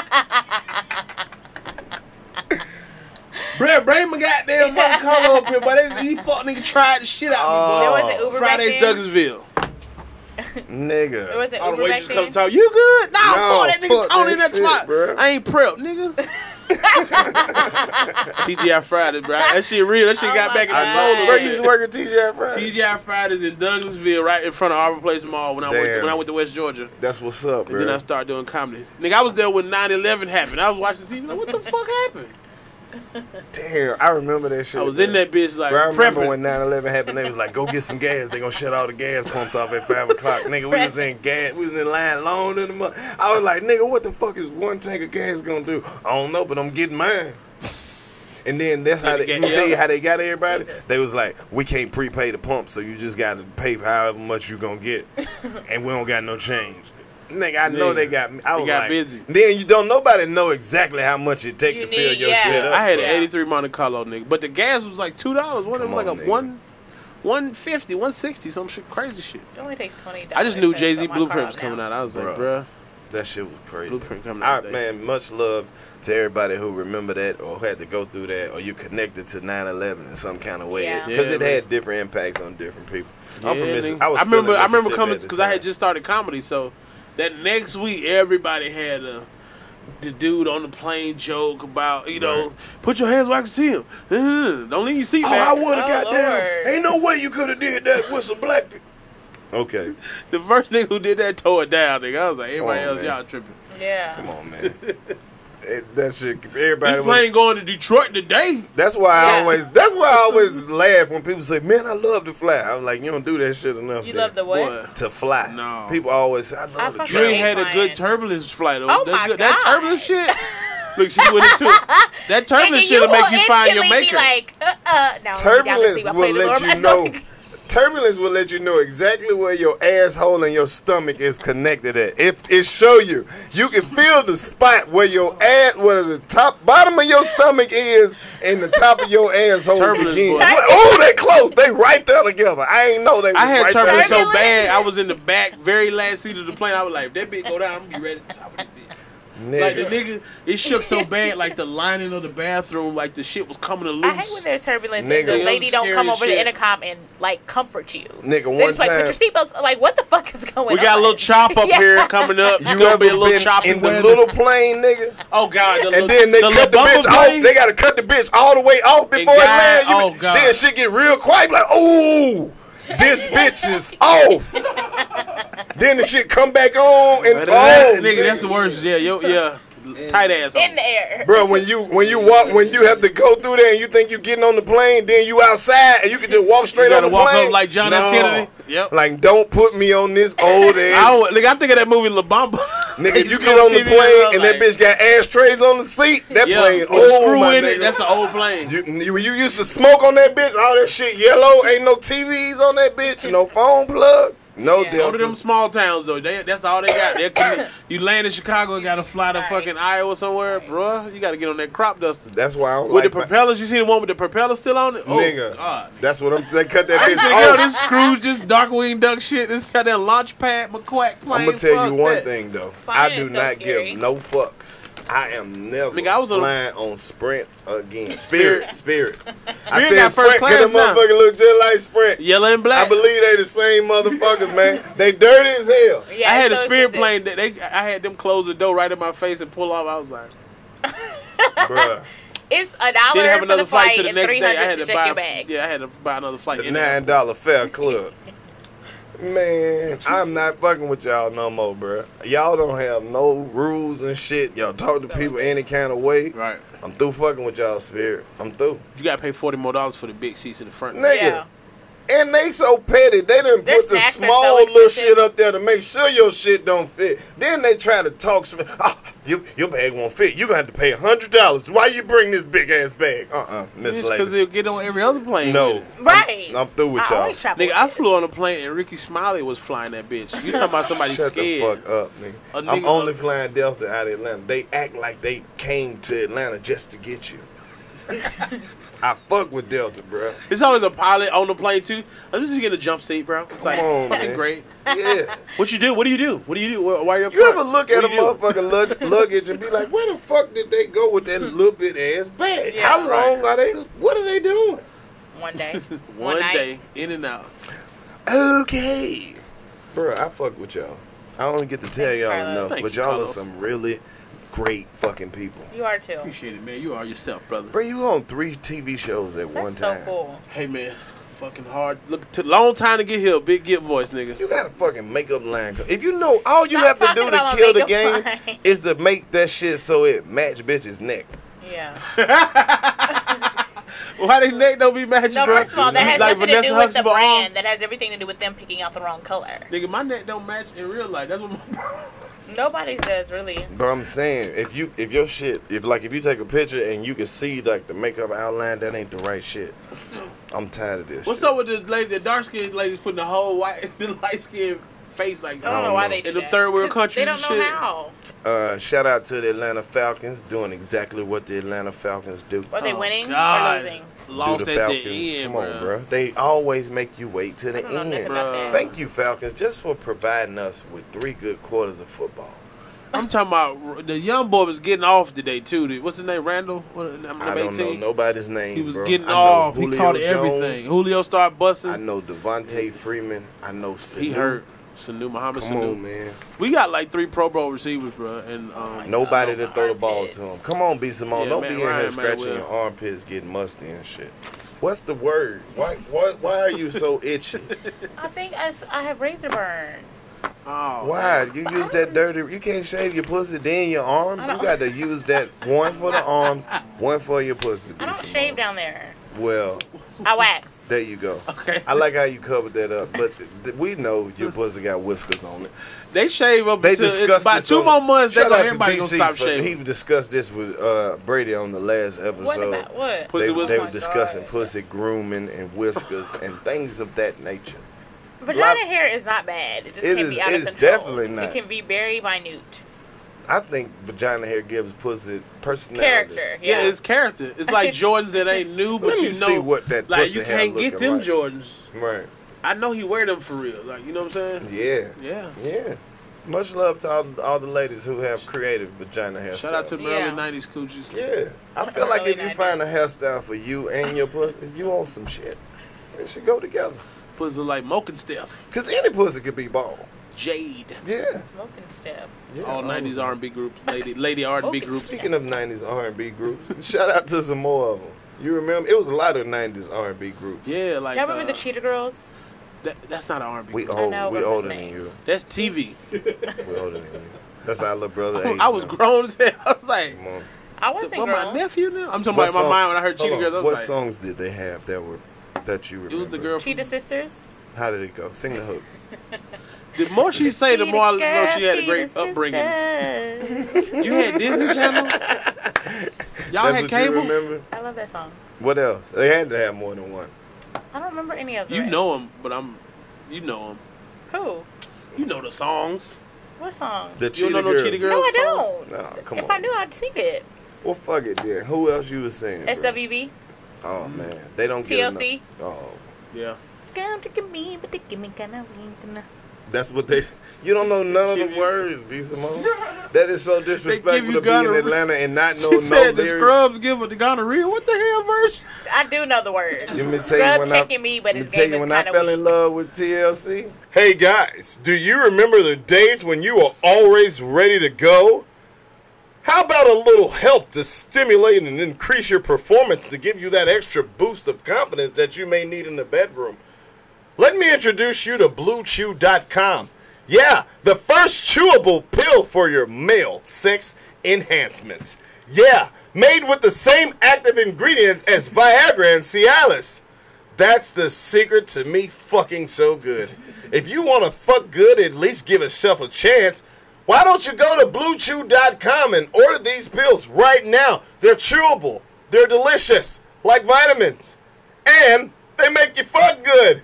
Bruh, bring my goddamn mother car up here, but they, these fuck nigga tried the shit out of There me, wasn't boy. Uber back Fridays, then? Douglasville. Nigga. There wasn't All the Uber back waitresses come then. talk, you good? No, No, fuck that nigga fuck Tony that in that shit, spot. bruh. I ain't prepped, nigga. T G I Fridays, bro. That shit real. That shit Oh got my back in God. the I soul. know. a Bro, little you used to bit. work at T G I Friday. T G I Fridays in Douglasville, right in front of Arbor Place Mall when I went Damn. when I went to West Georgia. That's what's up, And then I bro. started doing comedy. Nigga, I was there when nine eleven happened. I was watching T V like, what the fuck happened? Damn, I remember that shit. I was bro. in that bitch like Bro, I remember prepping. when nine eleven happened, they was like, go get some gas. They gonna shut all the gas pumps off at five o'clock. Nigga, we was in gas, we was in line long in the month. I was like, nigga, what the fuck is one tank of gas gonna do? I don't know, but I'm getting mine. And then that's how they, let me tell you how they got everybody. They was like, we can't prepay the pump, so you just gotta pay for however much you gonna get. And we don't got no change. Nigga, I know Nigga, they got me. I they was got like, busy. then you don't nobody know exactly how much it take You to fill need- your yeah. shit up. I had so- an eighty-three Monte Carlo, nigga. But the gas was like two dollars. One of them Come like on, a nigga. one one fifty, one sixty, some shit crazy shit. It only takes twenty dollars. I just knew to Jay Z fill my Blueprint car was up coming now. out. I was like, Bruh. bruh. That shit was crazy. Blueprint coming I, out today. man, much love to everybody who remember that or had to go through that or you connected to nine eleven in some kind of way. Yeah. Because Yeah, it man. had different impacts on different people. I'm Yeah, from Mississippi. nigga. I was I still remember in I remember Mississippi coming at the because I had time. just started comedy, so that next week everybody had a the dude on the plane joke about, you know, Right. put your hands where I can see him. Don't leave your seat Oh, back. I would have Oh, got down. Lord. Ain't no way you could have did that with some black people. Okay, The first nigga who did that tore it down, nigga. I was like, everybody Come on, else, man. y'all tripping. Yeah. come on, man. It- that shit, everybody This was. plane going to Detroit today. That's why I Yeah. always. That's why I always laugh when people say, "Man, I love to fly." I'm like, you don't do that shit enough. You then. love the what? Boy. to fly. No. People always say, "I I love to fucking You travel." ain't hate had a flying. good turbulence flight. though. Oh that, my good- that God. turbulence shit. Look, she went into it. That turbulence Nigga, shit will will make you find your instantly maker. Be like, uh, uh. Now, Turbulence I will let you know. Turbulence will let you know exactly where your asshole and your stomach is connected at. It it show you. You can feel the spot where your ass, where the top bottom of your stomach is, and the top of your asshole Turbulence, begins. boy. Oh, they close. They right there together. I ain't know they. Was I had right turbulence there. so bad, I was in the back, very last seat of the plane. I was like, if that bitch go down, I'm gonna be ready at the top of the bitch. Like the Nigga. nigga, it shook so bad, like the lining of the bathroom, like the shit was coming to I hate when loose. there's turbulence Nigga. and the It lady was don't come scary over the shit. intercom and like comfort you. Nigga, They one just like time. put your seatbelts. Like what the fuck is going on? We got a little chop up Yeah. here coming up. You It's gonna ever be a little been choppy in the weather. little plane, nigga? Oh God! The And little, then they the cut the little bitch bumper off. plane? They gotta cut the bitch all the way off before it God- lands. You oh, can- God. Then shit get real quiet. Like, ooh, this bitch is off. Then the shit come back on and That- oh, nigga, that's the worst. Yeah, yo, yeah, tight ass. in the air. Bro, when you when you walk when you have to go through there and you think you getting on the plane, then you outside and you can just walk straight You on gotta the walk plane. up like John no. F. Kennedy. Yep. Like, don't put me on this old ass. I, would- like, I think of that movie La Bamba. Nigga, They if you just get go on the T V plane and and that like- bitch got ashtrays on the seat, that Yeah, plane with a old, screw my in nigga. it. That's an old plane. You, you, you used to smoke on that bitch, all that shit yellow, ain't no T Vs on that bitch, no phone plugs, no Yeah. Go to them Delta. small towns though. They, that's all they got. They're commi- you land in Chicago and gotta fly to Sorry. fucking Iowa somewhere, bruh. You gotta get on that crop duster. That's why I don't With like the propellers, you see the one with the propeller still on it? Oh, nigga. God. That's what I'm. They cut that I bitch used to go off. this screw, just Darkwing Duck shit. This got that launch pad McQuack plane. I'm gonna tell you Fuck one that. thing though. Flying I do is so not scary. give no fucks. I am never Nigga, I was on- flying on Sprint again. Spirit, Spirit. I Spirit said got first Sprint class because them now. motherfuckers look just like Sprint. Yellow and black. I believe they the same motherfuckers, man. They dirty as hell. Yeah, I had it's a so Spirit expensive. plane. That they, I had them close the door right in my face and pull off. I was like, Bruh. It's a didn't dollar have for another the flight flight to the and next three day. I hundred had to to check buy. your bag. Yeah, I had to buy another flight. The in there. nine dollar fare club. Man, I'm not fucking with y'all no more, bruh. Y'all don't have no rules and shit. Y'all talk to people any kind of way. Right. I'm through fucking with y'all, Spirit. I'm through. You gotta pay forty more dollars for the big seats in the front. Nigga. Yeah. And they so petty. They done Their put the snacks are small so little expensive. shit up there to make sure your shit don't fit. Then they try to talk some. Ah, your, your bag won't fit. You gonna have to pay a hundred dollars. Why you bring this big ass bag? Uh uh Miss Just because Lady. they'll get on every other plane. No. with it. Right. I'm, I'm through with I y'all. always travel Nigga, with I this. flew on a plane and Ricky Smiley was flying that bitch. You talking about somebody Shut scared? the fuck up, nigga. A I'm nigga- only flying Delta out of Atlanta. They act like they came to Atlanta just to get you. I fuck with Delta, bro. There's always a pilot on the plane too. I'm just getting a jump seat, bro. It's like Come on, it's fucking man. great. Yeah. What you do? What do you do? What do you do? Why why are you up You front? ever look at a What do you do? motherfucking lug- luggage and be like, where the fuck did they go with that little bit ass bag? Yeah, How long are they? What are they doing? One day. One night. day, in and out. Okay. Bro, I fuck with y'all. I don't get to tell Thanks, y'all Carlos. enough, Thank but you, y'all are Carlos. some really great fucking people. You are too. Appreciate it, man. You are yourself, brother. Bro, you on three T V shows at one That's so time. cool. Hey, man. Fucking hard. Look, t- long time to get here. Big get voice, nigga. You got a fucking makeup line. If you know, all you Stop have to talking do about to my kill the makeup game line. is to make that shit so it match bitch's neck. Yeah. Why they neck don't be matching, No, bro? first of all, that has Like nothing to Vanessa do with the Huxtable brand. arm? That has everything to do with them picking out the wrong color. Nigga, my neck don't match in real life. That's what my Nobody's does really. But I'm saying, if you if your shit, if like if you take a picture and you can see like the makeup outline, that ain't the right shit. I'm tired of this. What's shit. up with the lady, the dark skinned ladies putting the whole white, the light skinned face like I that? don't know don't why know. they do In the that. third world 'Cause countries They don't and know shit. how. Uh, shout out to the Atlanta Falcons doing exactly what the Atlanta Falcons do. Are they Oh, winning God. or losing? Lost do at the Falcons. the end, Come on, bro. They always make you wait to the I don't know end. nothing about Bruh. that. Thank you, Falcons, just for providing us with three good quarters of football. I'm talking about the young boy was getting off today too. The- What's his name? Randall. What, number I don't know eighteen? nobody's name, He was bro. getting I know off. Julio he caught Jones. everything. Julio started busting. I know Devontae Freeman. I know Sanu. He hurt. Sanu Muhammad Come Sanu. on, man. We got like three Pro Bowl receivers, bro, and um, Nobody Oh, to throw the ball to him. armpits. Come on, B. Simone. Yeah, Don't Matt be in here Ryan, scratching Matt your Will. armpits, getting musty and shit. What's the word? Why, why, why are you so itchy? I think I, s- I have razor burn. oh, Why? You use that dirty. You can't shave your pussy, then your arms. You got to use that one for the arms, one for your pussy. B. I don't Simone. shave down there. Well, I wax. there you go. Okay. I like how you covered that up, but th- we know your pussy got whiskers on it. They shave up They until discussed by this two on- more months. They Shout gonna, out to everybody D gonna C. stop For, shaving. he discussed this with uh, Brady on the last What episode. about what? Pussy They, whiskers. they Oh was my discussing God. pussy grooming and whiskers and things of that nature. Vagina Lot- hair is not bad. It just It can is- be out it of is control. definitely not. It can be very minute. I think vagina hair gives pussy personality. Character. yeah, Yeah. it's character. It's like Jordans that ain't new, but Let me you know, see what that like pussy you hair can't get looking them like. Jordans. Right. I know he wear them for real. Like you know what I'm saying? Yeah. Yeah. Yeah. Much love to all, all the ladies who have creative vagina hairstyles. Shout out to the Yeah. early nineties coochies. Yeah. I feel like Early if you nineties. find a hairstyle for you and your pussy, you on some shit. It should go together. Pussy look like Moke and Steph. Because any pussy could be bald. Jade. Yeah. Smoking stuff. yeah All nineties of R and B groups, lady lady R and B Moke and groups. Steph. Speaking of nineties R and B groups, shout out to some more of them. You remember? It was a lot of nineties R and B groups. Yeah, like Y'all remember uh, the Cheetah Girls? that, that's not an R and B. We group. old. know We what I'm older than saying. you. That's T V. We older than you. That's our little brother. age I was now. grown as hell. I was like, Come on. I wasn't what, my grown. nephew now? I'm talking What about in my song- mind when I heard hold Cheetah on. Girls. I was What like, songs did they have that were that you remember? it was the girl from Cheetah Sisters. How did it go? Sing the hook. The more she say, the more I know Girls, she had a she great the upbringing. sisters. You had Disney Channel? Y'all That's had what cable? you remember? I love that song. What else? They had to have more than one. I don't remember any of the You rest. know them, but I'm. You know them. Who? You know the songs. What song? The You Cheetah don't know Girl. no Cheetah Girl? No, I song? don't. Nah, come if on. I knew, I'd sing it. Well, fuck it then. Who else you was saying? bro? S W B, Oh man, they don't T L C. get enough. Oh, Yeah. It's going to give me, but they give me kind of wink. that's what they. You don't know none of Give the you- words, B. Simone. That is so disrespectful you to be in gonorrhea. Atlanta and not know She no said the lyrics. Scrubs give her the gonorrhea. What the hell, verse? I do know the words. Let me tell you Scrub when checking I, me, but let his me tell game you is when I kind of fell weak. in love with T L C. Hey guys, do you remember the days when you were always ready to go? How about a little help to stimulate and increase your performance to give you that extra boost of confidence that you may need in the bedroom? Let me introduce you to blue chew dot com. Yeah, the first chewable pill for your male sex enhancements. Yeah, made with the same active ingredients as Viagra and Cialis. That's the secret to me fucking so good. If you want to fuck good, at least give yourself a chance. Why don't you go to blue chew dot com and order these pills right now? They're chewable. They're delicious, like vitamins. And they make you fuck good.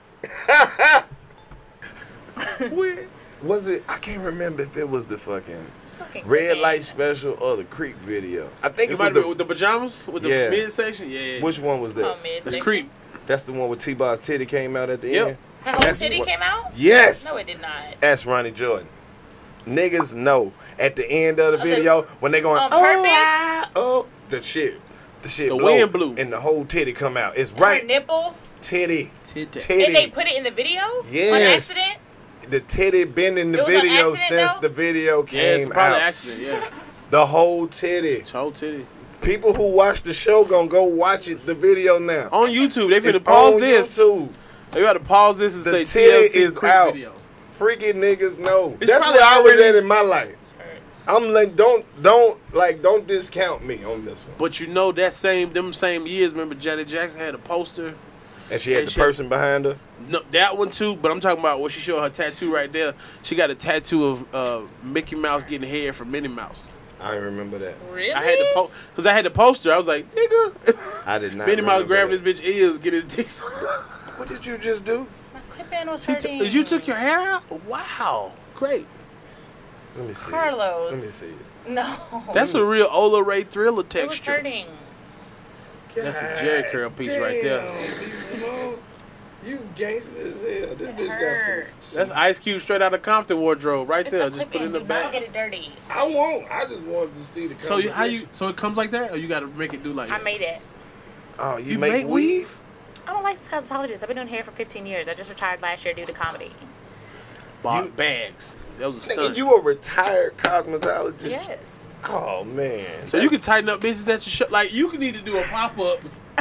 Was it? I can't remember if it was the fucking It's fucking red cooking. light special or the Creep video. I think It it, might was have been the. with the pajamas? With the Yeah. midsection? Yeah. Which one was that? Oh, mid That's Creep. That's the one with T-Bob's titty came out at the Yep. end. Her whole That's city what- came out? Yes. No, it did not. That's Ronnie Jordan. Niggas know at the end of the Oh, the- video when they going on oh, purpose? ah, oh the shit the shit The blow wind blew. and the whole titty come out. It's Her right nipple? titty Titty. titty. And they put it in the video? Yes. On accident? The titty been in the It was on video accident, since though? the video Yeah, it's came probably out. accident, yeah. The whole titty. Whole titty. People who watch the show gonna go watch it. The video now. On YouTube, they It's finna pause on this. YouTube. They gotta pause this and The say titty T L C is Creep out. video. Freaky niggas know. It's That's probably where I was already- at in my life. I'm like, don't, don't, like, don't discount me on this one. But you know that same, them same years, remember Janet Jackson had a poster? And she had And the she- person behind her. No, that one too, but I'm talking about what she showed her tattoo right there. She got a tattoo of uh, Mickey Mouse getting hair from Minnie Mouse. I didn't remember that. Really? I had the po- cause I had the poster. I was like, nigga. I did not. Minnie Mouse remember grabbing that. this bitch ears, get his dick. sucked. What did you just do? My clip-in was She t- hurting. you took your hair out? Wow, great. Let me see. Carlos. It. Let me see. It. No. That's a real Ola Ray Thriller It was texture. hurting. That's a Jerry curl piece right there. Damn, you gangster as hell. This It bitch got hurts. some. That's Ice Cube straight out of Compton wardrobe right It's there. a Just put clip-in. it in the Do back. not get it dirty. I won't. I just wanted to see the. So you, how you? conversation. So it comes like that, or you got to make it do like I that? made it. Oh, you, You make, make weave? weave? I'm a licensed cosmetologist. I've been doing hair for fifteen years. I just retired last year due to comedy. Bought You- bags. That was a Nigga, stunt. you a retired cosmetologist? Yes. Oh man. So you can tighten up bitches at your show. Like you can need to do a pop up.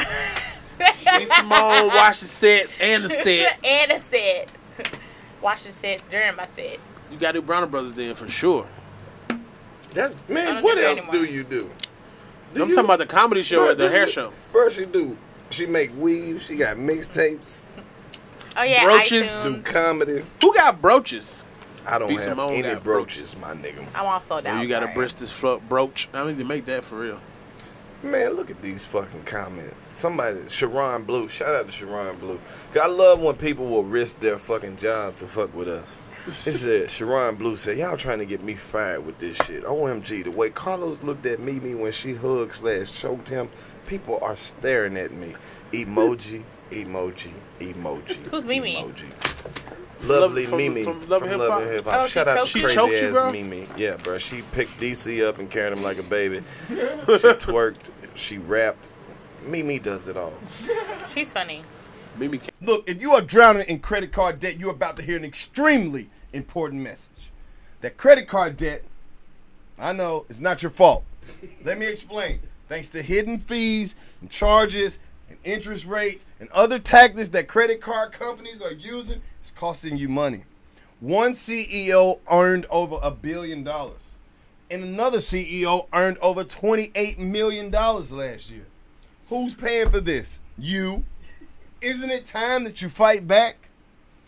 B. Simone wash the sets and the set. And a set. Watch the sets during my set. You got to do Browner Brothers then for sure. That's I man. don't What do that else anymore. do you do? Do I'm you- talking about the comedy show Bruh, or the this hair is- show. Bruh, she do. She make weave. She got mixtapes, Brooches. Oh yeah, do iTunes. comedy. Who got brooches? I don't B. have Simone any got brooches, my nigga. I'm also Oh, down. you got a Bristol flo- brooch. I need to make that for real. Man, look at these fucking comments. Somebody, Sharon Blue. Shout out to Sharon Blue. 'Cause I love when people will risk their fucking job to fuck with us. It said, Sharon Blue said, y'all trying to get me fired with this shit. O M G, the way Carlos looked at Mimi when she hugged slash choked him, people are staring at me. Emoji, emoji, emoji. Who's Mimi? Emoji. Lovely from- Mimi from from Love Love and and Hip Hip Hop? Hop. Oh, she Shout out choked to you? crazy She choked you, ass bro? Mimi. Yeah, bro. She picked D C up and carried him like a baby. She twerked. She rapped. Mimi does it all. She's funny. Mimi K- Look, if you are drowning in credit card debt, you're about to hear an extremely important message. That credit card debt, I know, it's not your fault. Let me explain. Thanks to hidden fees and charges and interest rates and other tactics that credit card companies are using, it's costing you money. One C E O earned over a billion dollars, and another C E O earned over twenty-eight million dollars last year. Who's paying for this? You. Isn't it time that you fight back?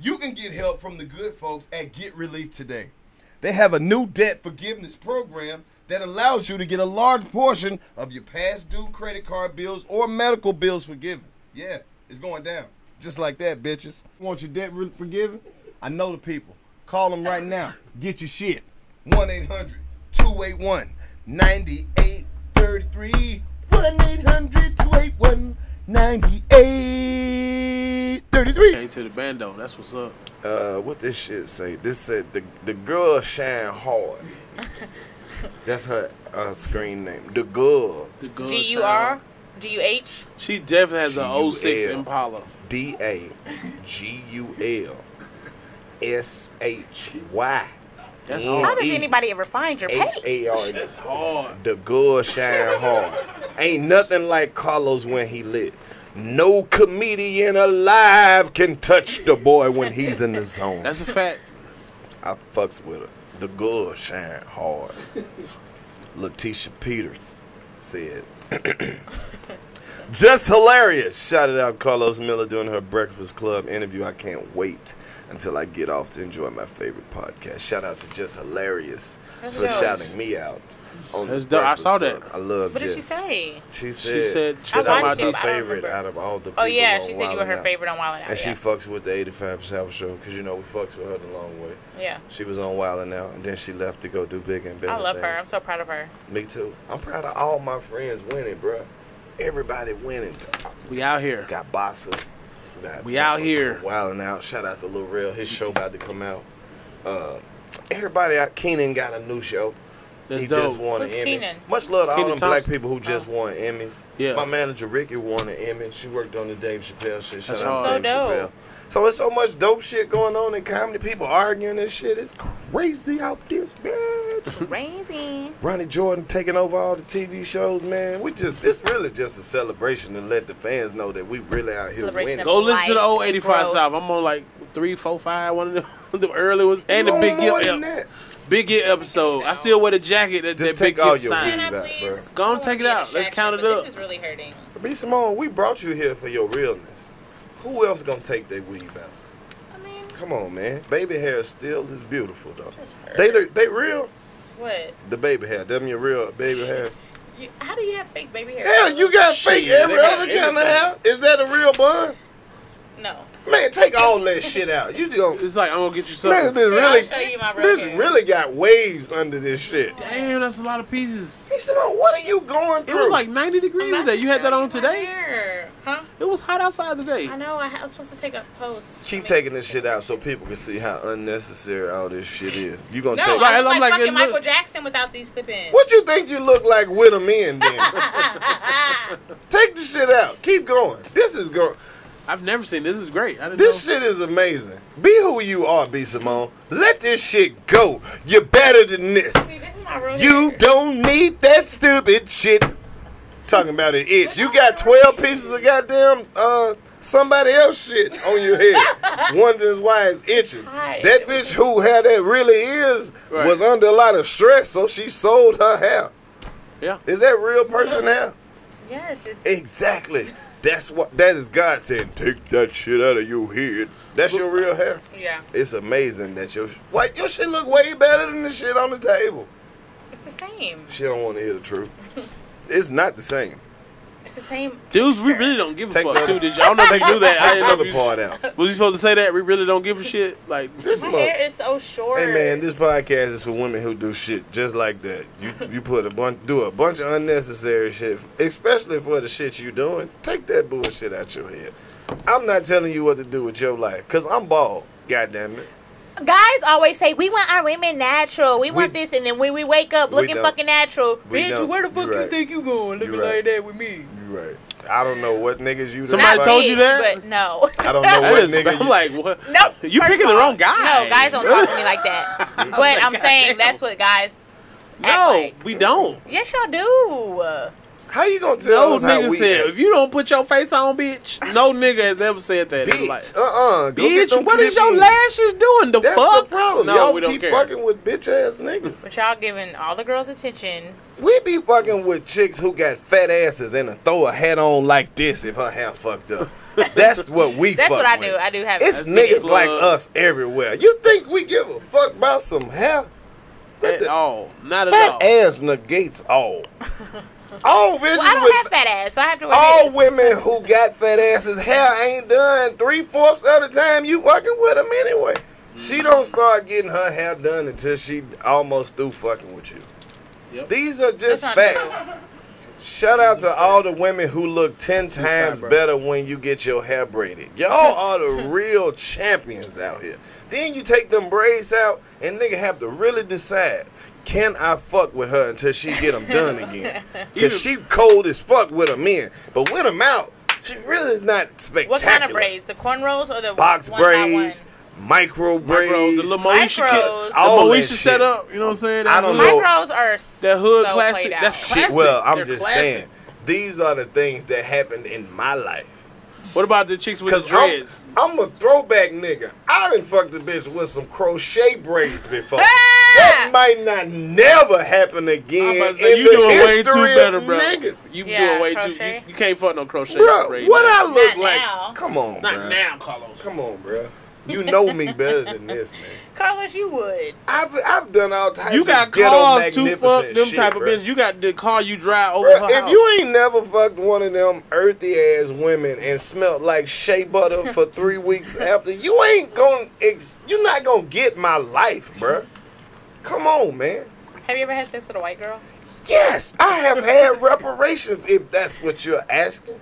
You can get help from the good folks at Get Relief today. They have a new debt forgiveness program that allows you to get a large portion of your past due credit card bills or medical bills forgiven. Yeah, it's going down. Just like that, bitches. Want your debt re- forgiven? I know the people. Call them right now. Get your shit. one eight hundred two eight one nine eight three three. one eight hundred two eight one nine eight three three. Came to the bando. That's what's up. Uh, what this shit say? This said the the girl shine hard. That's her uh, screen name. The girl. The girl G U shine. R? G U H? She definitely has an G U oh six L. Impala. D A G U L S H Y. That's N How does E anybody ever find your H page? A R. That's hard. The good shine hard. Ain't nothing like Carlos when he lit. No comedian alive can touch the boy when he's in the zone. That's a fact. I fucks with her. The good shine hard. Letitia Peters said. Just hilarious. Shouted out Carlos Miller during her Breakfast Club interview. I can't wait until I get off to enjoy my favorite podcast. Shout out to Just Hilarious That's for dope. shouting me out. On the That's dope. I Breakfast saw Club. that. I love What did Jess. she say? She said, She said she that was I'm talking her about I don't favorite remember. out of all the people. Oh, yeah, on she said you were Wildin' her Out. favorite on Wild 'N Out. And she Yeah. fucks with the eighty-five percent South show because, you know, we fucks with her the long way. yeah. She was on Wild 'N Out, and then she left to go do big and better I love her. things. I'm so proud of her. Me too. I'm proud of all my friends winning, bruh. Everybody winning. We out here. Got Bossa. Got We out here. Wild 'N Out. Shout out to Lil Rel. His show about to come out. Uh, everybody out. Keenan got a new show. That's he dope. just won Who's an Emmy. Keenan? Much love to all Keenan them black Thompson. people who just Oh. won Emmys. Yeah. My manager Ricky won an Emmy. She worked on the Dave Chappelle shit. Shout That's out to hard. Dave So Chappelle. dope. So it's so much dope shit going on in comedy. People arguing and shit. It's crazy out this bitch. Crazy. Ronnie Jordan taking over all the T V shows, man. We just this really just a celebration to let the fans know that we really out here Celebration winning. of Go listen to the Life old and eighty-five growth. South. I'm on like three, four, five, one of them, the early ones, and the You Big on more Gift, than ep- that. Big Gift episode. I still wear the jacket that, Just that Big take all Gift your signed. weed. Can I back, please? bro. Go on, I take wanna it be a out. Let's distraction, count it but up. This is really hurting. B. Simone, we brought you here for your realness. Who else gonna take their weave out? I mean, Come on, man. Baby hair still is beautiful though. just They hurt. they, they real. What? The baby hair. Them your real baby hairs. You, how do you have fake baby hair? Hell, you got fake Shit, every they got other kind of everything. hair. Is that a real bun? No. Man, take all that shit out. You just gonna It's like I'm gonna get you man, something. this Here, really, I'll show you my real this hair. really got waves under this shit. Damn, that's a lot of pieces. Hey, Simone, what are you going It through? was like ninety degrees I'm today. You had that on about to show you my today? hair. Huh? It was hot outside today. I know. I, ha- I was supposed to take a post. Keep I mean- taking this shit out so people can see how unnecessary all this shit is. You gonna No, take Right, I I'm look like, like, fucking it look- Michael Jackson without these clip-ins. What you think you look like with them in then? Take the shit out. Keep going. This is going. I've never seen this. Is great. I didn't This know. shit is amazing. Be who you are, B. Simone. Let this shit go. You're better than this. See, this is my real You hair. don't need that stupid shit. Talking about an itch. You got twelve pieces of goddamn uh somebody else shit on your head. Wondering why it's itching. Hi. That bitch who hair that really is Right. was under a lot of stress, so she sold her hair. Yeah. Is that real person hair? Yes, it's. Exactly. That's what that is God saying. Take that shit out of your head. That's your real hair. Yeah, It's amazing that your like your shit look way better than the shit on the table. it's the same. She don't want to hear the truth. It's not the same. It's the same. Dudes, we texture. really don't give a Take fuck, another- too. Did you? I don't know if you knew that. I Take didn't know another if you- part out. Was you supposed to say that? We really don't give a shit? Like, This My month. hair is so short. Hey man, this podcast is for women who do shit just like that. You you put a bunch do a bunch of unnecessary shit, especially for the shit you doing. Take that bullshit out your head. I'm not telling you what to do with your life, cause I'm bald. God damn it. Guys always say we want our women natural. We, want We- this, and then when we wake up We looking don't. fucking natural, We bitch, don't. where the fuck You you right. think you going looking You right. like that with me? You right. I don't know what niggas you. Somebody Not told you bitch, that? But no. I don't know that what is, nigga. I'm you- like, what? Nope. You First picking of the all, wrong guy. No, guys don't talk to me like that. But I'm saying that's what guys act No, like. we don't. Yes, y'all do. How you gonna tell No us how nigga we said, act? if you don't put your face on, bitch, no nigga has ever said that. in life. Bitch, uh-uh. Go get Bitch, them what is your clip-ins. lashes doing? The That's fuck? the problem. No, Y'all we don't keep care. fucking with bitch ass niggas. But y'all giving all the girls attention. We be fucking with chicks who got fat asses and a throw a hat on like this if her hair fucked up. That's what we That's fuck what I with. do. I do have. It's That's niggas big. like Blood. us everywhere. You think we give a fuck about some hair? What At the- all. Not at Fat all. ass negates all. All bitches Well, I don't with have fat ass, so I have to wear all this. women who got fat asses, hair ain't done three fourths of the time you fucking with them anyway. She don't start getting her hair done until she almost through fucking with you. Yep. These are just That's not facts. true. Shout out to all the women who look ten times bro. better when you get your hair braided. Y'all are the real champions out here. Then you take them braids out and nigga have to really decide, can I fuck with her until she get them done again? Because she cold as fuck with them in. But with them out, she really is not spectacular. What kind of braids? The cornrows or the Box one by braids, micro Micros, braids. the little Moesha, Micros. the All that Moesha shit. set up. You know what I'm saying? I That don't hood- know. one? Micros are That hood so classic, played out. that's Shit, classic. well, I'm They're just classic. saying. These are the things that happened in my life. What about the chicks with the Cause I'm, dreads? I'm a throwback nigga. I done fucked a bitch with some crochet braids before. Ah! That might not never happen I'm again about to say, in you the doing way history too better, of bro. niggas. You Yeah, doing way too. crochet. You, you can't fuck no crochet Bro, braids. what I look Not like? now. Come on, Not bro. now, Carlos. Come on, bro. You know me better than this, man. Carlos, you would. I've I've done all types You got of ghetto cars to magnificent fuck them shit, type of bro. bitches. You got the car you drive over Bruh, her if house. you ain't never fucked one of them earthy ass women and smelled like shea butter for three weeks after, you ain't gonna, ex- you're not gonna get my life, bruh. Come on, man. Have you ever had sex with a white girl? Yes, I have had reparations if that's what you're asking.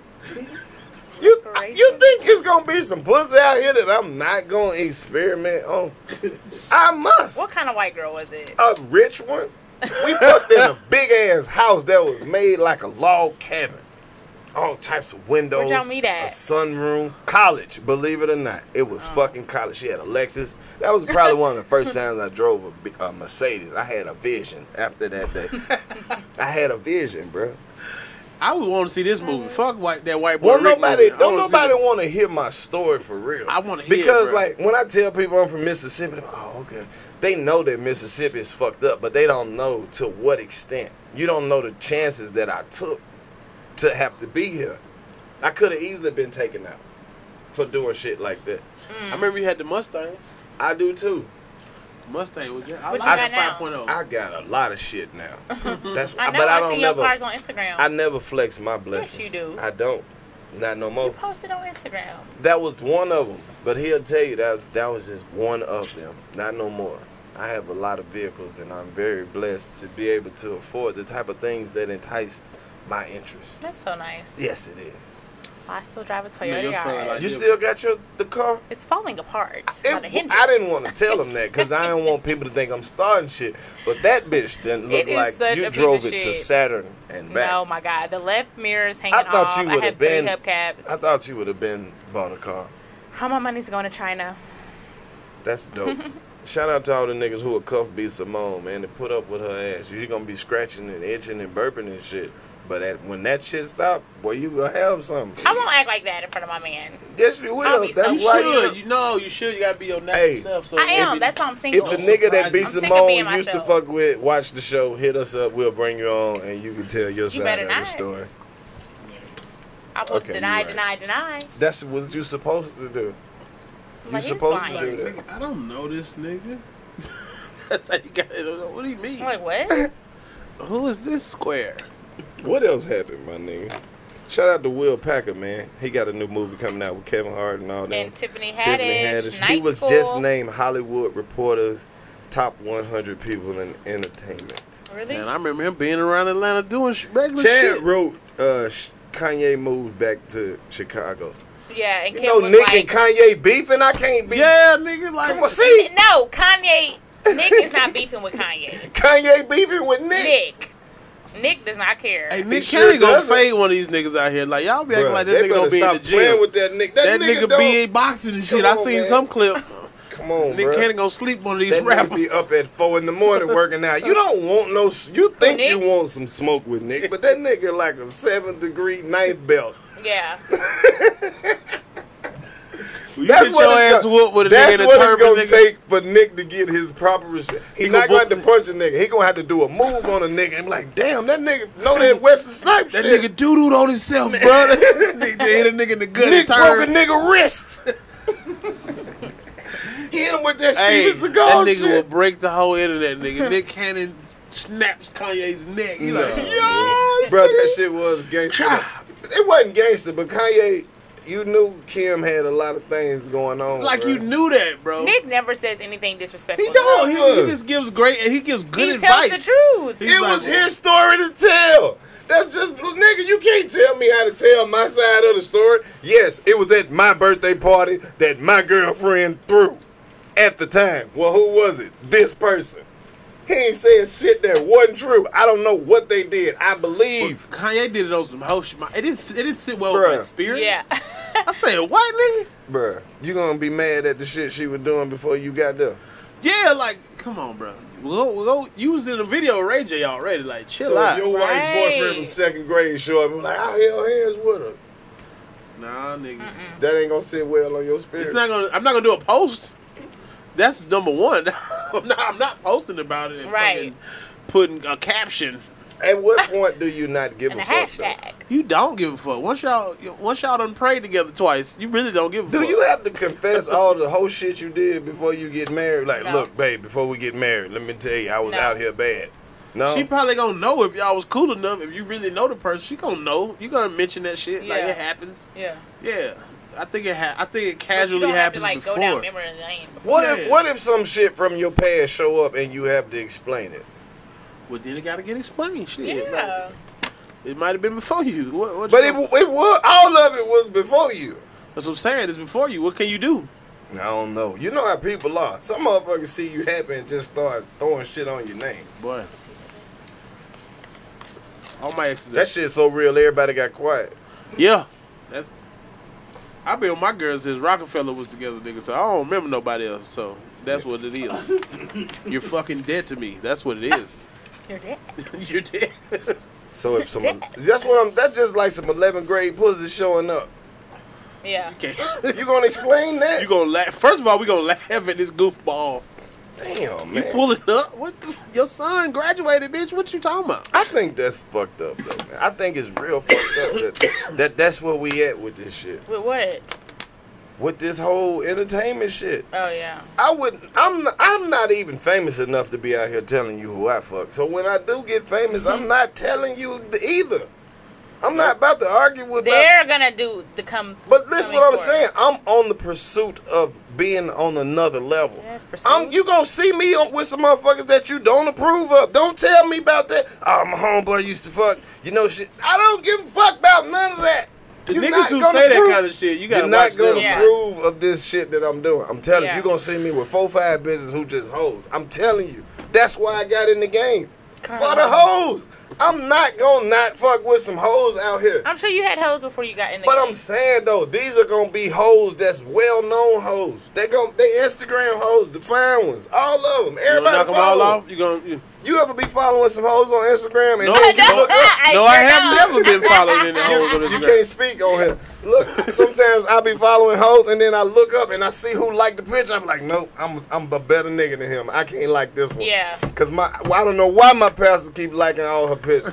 You, you think it's gonna be some pussy out here that I'm not gonna experiment on? I must. What kind of white girl was it? A rich one. We fucked in a big ass house that was made like a log cabin. All types of windows. Where'd y'all meet at? A sunroom. College, believe it or not. It was Oh. fucking college. She had a Lexus. That was probably one of the first times I drove a, bi- a Mercedes. I had a vision after that day. I had a vision, bro. I would want to see this movie. Fuck white that white boy. Well, Rick nobody, movie. I don't wanna see nobody that. want to hear my story for real. I wanna hear it, because, bro. like, when I tell people I'm from Mississippi, they're like, oh, okay. They know that Mississippi is fucked up, but they don't know to what extent. You don't know the chances that I took to have to be here. I could have easily been taken out for doing shit like that. I remember you had the Mustang. I do too. Mustang was good. I What like you the got now? five point oh. I got a lot of shit now. That's I know. but I I don't see your never. cars on Instagram. I never flex my blessings. you do. I don't. Not no more. You posted on Instagram. That was one of them, but he'll tell you that was, that was just one of them, not no more. I have a lot of vehicles, and I'm very blessed to be able to afford the type of things that entice my interest. That's so nice. Yes, it is. I still drive a Man, Toyota your son Yaris. like- You still got your the car? It's falling apart. It- on the hinges. I didn't want to tell him that because I don't want people to think I'm starting shit. But that bitch didn't look It is like such you a piece drove of it to shit. Saturn and back. No, my God. The left mirror's hanging I thought off. you I would have have three been. hubcaps. I thought you would have been bought a car. How my money's going to China? That's dope. Shout out to all the niggas who would cuff B Simone, man, and put up with her ass. She's gonna be scratching and itching and burping and shit. But at, when that shit stop, boy, you gonna have something. I won't act like that in front of my man. Yes, you I'll will. be That's so You why should. you. You know, you should. You gotta be your natural Hey. self. So I am. every- That's why I'm If single. the nigga that B I'm sick of Simone being used to myself. fuck with watch the show, hit us up. We'll bring you on, and you can tell your side better of the not. story. I will Okay, deny, you right. deny, deny. That's what you supposed to do. You Like, he's supposed to lying. do that. Nigga, I don't know this nigga. That's how you got it. What do you mean? I'm like, what? Who is this square? What else happened, my nigga? Shout out to Will Packer, man. He got a new movie coming out with Kevin Hart and all that. And Tiffany Haddish. Night He was School. just named Hollywood Reporter's top one hundred people in entertainment. Really? Man, I remember him being around Atlanta doing sh- regular Chad shit. wrote uh, Sh- Kanye moved back to Chicago. Yeah, and You Kim know, was Nick like, and Kanye beefing. I can't be. Yeah, nigga, like. Come on, see, no, Kanye. Nick is not beefing with Kanye. Kanye beefing with Nick. Nick. Nick does not care. Hey, Nick sure Cannon gonna doesn't. fade one of these niggas out here. Like, y'all be acting Bruh, like they this nigga better gonna be in stop the playing gym. with that Nick. That, That nigga, nigga don't. be in boxing and shit. Come I on, seen man. some clip. Come Come on, Nick bro. Cannon gonna sleep one of these That nigga rappers. be up at four in the morning working out. You don't want no. You think Nick? you want some smoke with Nick, but that nigga like a seventh degree ninth belt. Yeah. You That's get what your it's ass gonna, whooped with a that's nigga in a what it's turban, gonna nigga. take for Nick to get his proper respect. He, He not gonna going to punch a nigga. He gonna have to do a move on a nigga and be like, damn, that nigga know that Wesley Snipes That shit. nigga doo-dooed on himself, bro. That nigga hit a nigga in the gut Nick and broke a turned. nigga wrist. He hit him with that Hey, Steven that Seagal nigga shit. will break the whole internet, nigga. Nick Cannon snaps Kanye's neck. He No, like, man. yo, Bro, that shit was gangster. Cha. It wasn't gangster, but Kanye, you knew Kim had a lot of things going on. like bro. you knew that, bro. Nick never says anything disrespectful. He don't. He, Never. he just gives great. He gives good He advice. tells the truth. He's It like, was his story to tell. That's just, nigga, you can't tell me how to tell my side of the story. Yes, it was at my birthday party that my girlfriend threw at the time. Well, who was it? This person. He ain't saying shit that wasn't true. I don't know what they did. I believe. Kanye did it on some hoe shit. It didn't. It didn't sit well Bruh. with my spirit. Yeah. I said, what, nigga? Bruh, you gonna be mad at the shit she was doing before you got there. Yeah, like, come on, bro. We'll go. We'll go. You was in the video with Ray J already. Like, chill So out. if your white Right. boyfriend from second grade show up and like, I held hands with her. Nah, nigga. That ain't gonna sit well on your spirit. It's not gonna. I'm not gonna do a post. That's number one. I'm not. I'm not posting about it. And Right. fucking putting a caption. At what point do you not give And a a fuck? though? hashtag. You don't give a fuck. Once y'all, once y'all done prayed together twice, you really don't give a Do fuck. you have to confess all the whole shit you did before you get married? Like, No. look, babe, before we get married, let me tell you, I was No. out here bad. No, She probably gonna know if y'all was cool enough. If you really know the person, she gonna know. You gonna mention that shit like Yeah. it happens. Yeah. Yeah, I think it. Ha- I think it But casually you don't happens have to, like, before. go down memory lane. what Yeah. if what if some shit from your past show up and you have to explain it? Well, then it gotta get explained. Shit, Yeah. like, it might have been before you. What, what But you it, gonna- it was all of it was before you. that's what I'm saying. It's before you. What can you do? I don't know. You know how people are. Some motherfuckers see you happy and just start throwing shit on your name. Boy, all my exes. That shit's so real. Everybody got quiet. Yeah, that's. I been with my girls since Rockefeller was together, nigga. So I don't remember nobody else. So that's what it is. You're fucking dead to me. That's what it is. You're dead. You're dead. So if some, that's what I'm. That's just like some eleventh grade pussy showing up. Yeah. Okay. You gonna explain that? You gonna laugh? First of all, we gonna laugh at this goofball. Damn, You man. pull it up. What? The, your son graduated, bitch. What you talking about? I think that's fucked up, though, man. I think it's real fucked up that, that that's where we at with this shit. With what? With this whole entertainment shit. Oh, yeah. I would. I'm. Not, I'm not even famous enough to be out here telling you who I fuck. So when I do get famous, I'm not telling you either. I'm not about to argue with. They're going to do the come. But listen, coming what I'm forward. saying. I'm on the pursuit of being on another level. Yes, pursuit. I'm, you gonna see me on, with some motherfuckers that you don't approve of. Don't tell me about that. Oh, my homeboy used to fuck. You know shit. I don't give a fuck about none of that. The You're niggas not who gonna say that prove- kind of shit, you gotta You're not watch gonna them. Yeah. approve of this shit that I'm doing. I'm telling Yeah. you, you're gonna see me with four, five bitches who just hoes. I'm telling you. That's why I got in the game. For the hoes. I'm not gonna not fuck with some hoes out here. I'm sure you had hoes before you got in the But game. I'm saying though, these are gonna be hoes that's well known hoes. They gon' they Instagram hoes, the fine ones, all of them. You gonna Everybody knock them follow. all off? You gonna? You, You ever be following some hoes on Instagram and No, then you no. look up? I no, sure I have don't. never been followed in the hoes on You, Instagram. you can't speak on here. Look, sometimes I be following hoes and then I look up and I see who liked the picture. I'm like, nope, I'm I'm a better nigga than him. I can't like this one. Yeah. Cause my well, I don't know why my pastor keep liking all her pictures.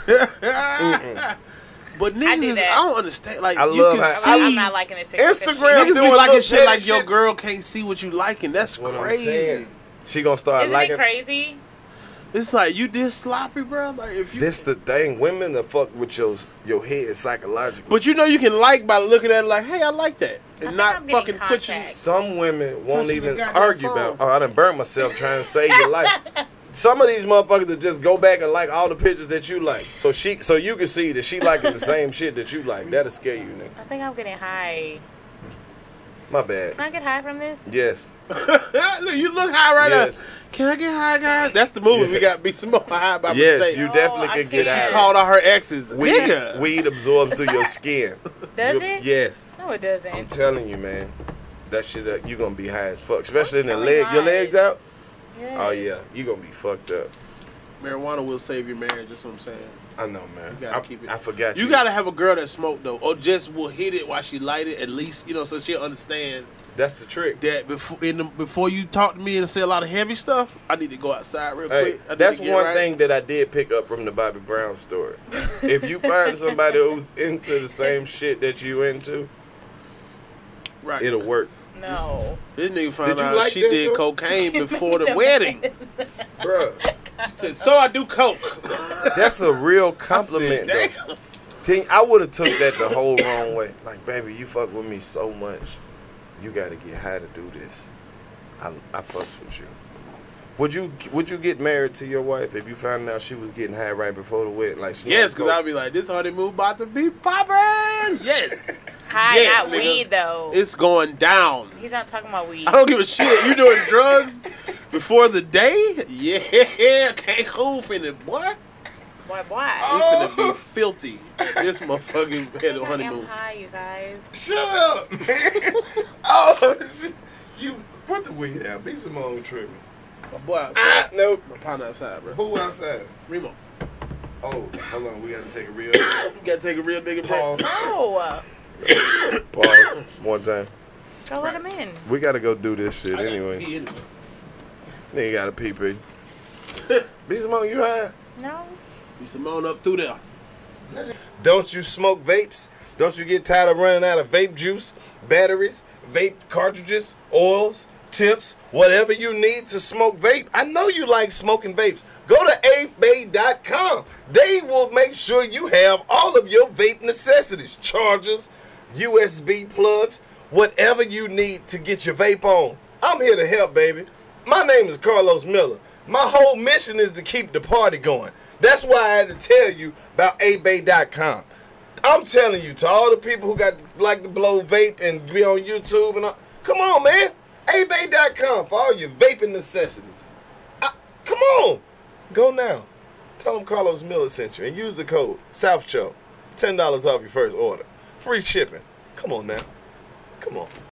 But niggas, do is, that. I don't understand. Like I you love can how- see. I'm, I'm not liking this picture. 'cause Instagram Niggas doing be liking little shit petty like your shit. girl can't see what you liking. That's What I'm crazy. saying. She gonna she- start Isn't liking. it crazy? It's like you did sloppy, bro. Like if you. This the thing. Women that fuck with your your head psychologically. But you know you can like by looking at it like, hey, I like that, and think not I'm getting fucking put you. contact. Some women won't Touch the even goddamn argue phone. about. Oh, I done burnt myself trying to save your life. Some of these motherfuckers that just go back and like all the pictures that you like, so she, so you can see that she liking the same shit that you like. That'll scare you, nigga. I think I'm getting high. My bad. Can I get high from this? Yes. Look, you look high right Yes. now. Can I get high, guys? That's the movie. We Yes. got to be some more high by Yes, mistake. you No, definitely I could get can't. She out. called out her exes. Weed, Nigga. weed absorbs through your Sorry. skin. Does You- it? Yes. No, it doesn't. I'm telling you, man. that shit up, you gonna be high as fuck. Especially in the telling leg. Your legs lies. out? Yes. Oh yeah, you gonna be fucked up. Marijuana will save your marriage. That's what I'm saying. I know, man. You gotta I, keep it. I forgot you. You gotta have a girl that smoke though, or just will hit it while she light it at least, you know, so she'll understand That's the trick. that before in the, before you talk to me and say a lot of heavy stuff, I need to go outside real Hey, quick. I need that's to get one right. thing that I did pick up from the Bobby Brown story. If you find somebody who's into the same shit that you into, Right. it'll work. No. This nigga found Did you out like she that did show? cocaine before the wedding. Bruh, She said, "So I do coke." that's a real I compliment, said, though. "Damn." King, I would have took that the whole wrong way. Like, baby, you fuck with me so much. You got to get high to do this. I, I fucks with you. Would you Would you get married to your wife if you found out she was getting high right before the wedding? Like, Yes, go- because I'll be like, this honeymoon about to be popping. Yes. High, Yes, not nigga. weed though. It's going down. He's not talking about weed. I don't give a shit. You doing drugs before the day? Yeah. Cancun finna, boy. Boy, boy. We finna be filthy. This motherfucking had a I am honeymoon. high, you guys. Shut up, man. Oh, shit. You put the weed out. Be Simone tripping. My boy Ah, outside. nope. My partner outside, bro. Who outside? Remo. Oh, hold on. We got to take a real You gotta take a real nigga pause. break. No. Pause. One time. Go let him in. We got to go do this shit I got anyway. pee anyway. Nigga got a pee pee. Be Simone, you high? No. Be Simone up through there. Don't you smoke vapes? Don't you get tired of running out of vape juice, batteries, vape cartridges, oils, tips, whatever you need to smoke vape? I know you like smoking vapes. Go to A Bay dot com. They will make sure you have all of your vape necessities, chargers, U S B plugs, whatever you need to get your vape on. I'm here to help, baby. My name is Carlos Miller. My whole mission is to keep the party going. That's why I had to tell you about A Bay dot com. I'm telling you, to all the people who got like to blow vape and be on YouTube and all, come on, man. A Bay dot com for all your vaping necessities. I, come on. Go now. Tell them Carlos Miller sent you and use the code SOUTHSHOW. ten dollars off your first order. Free shipping. Come on now. Come on.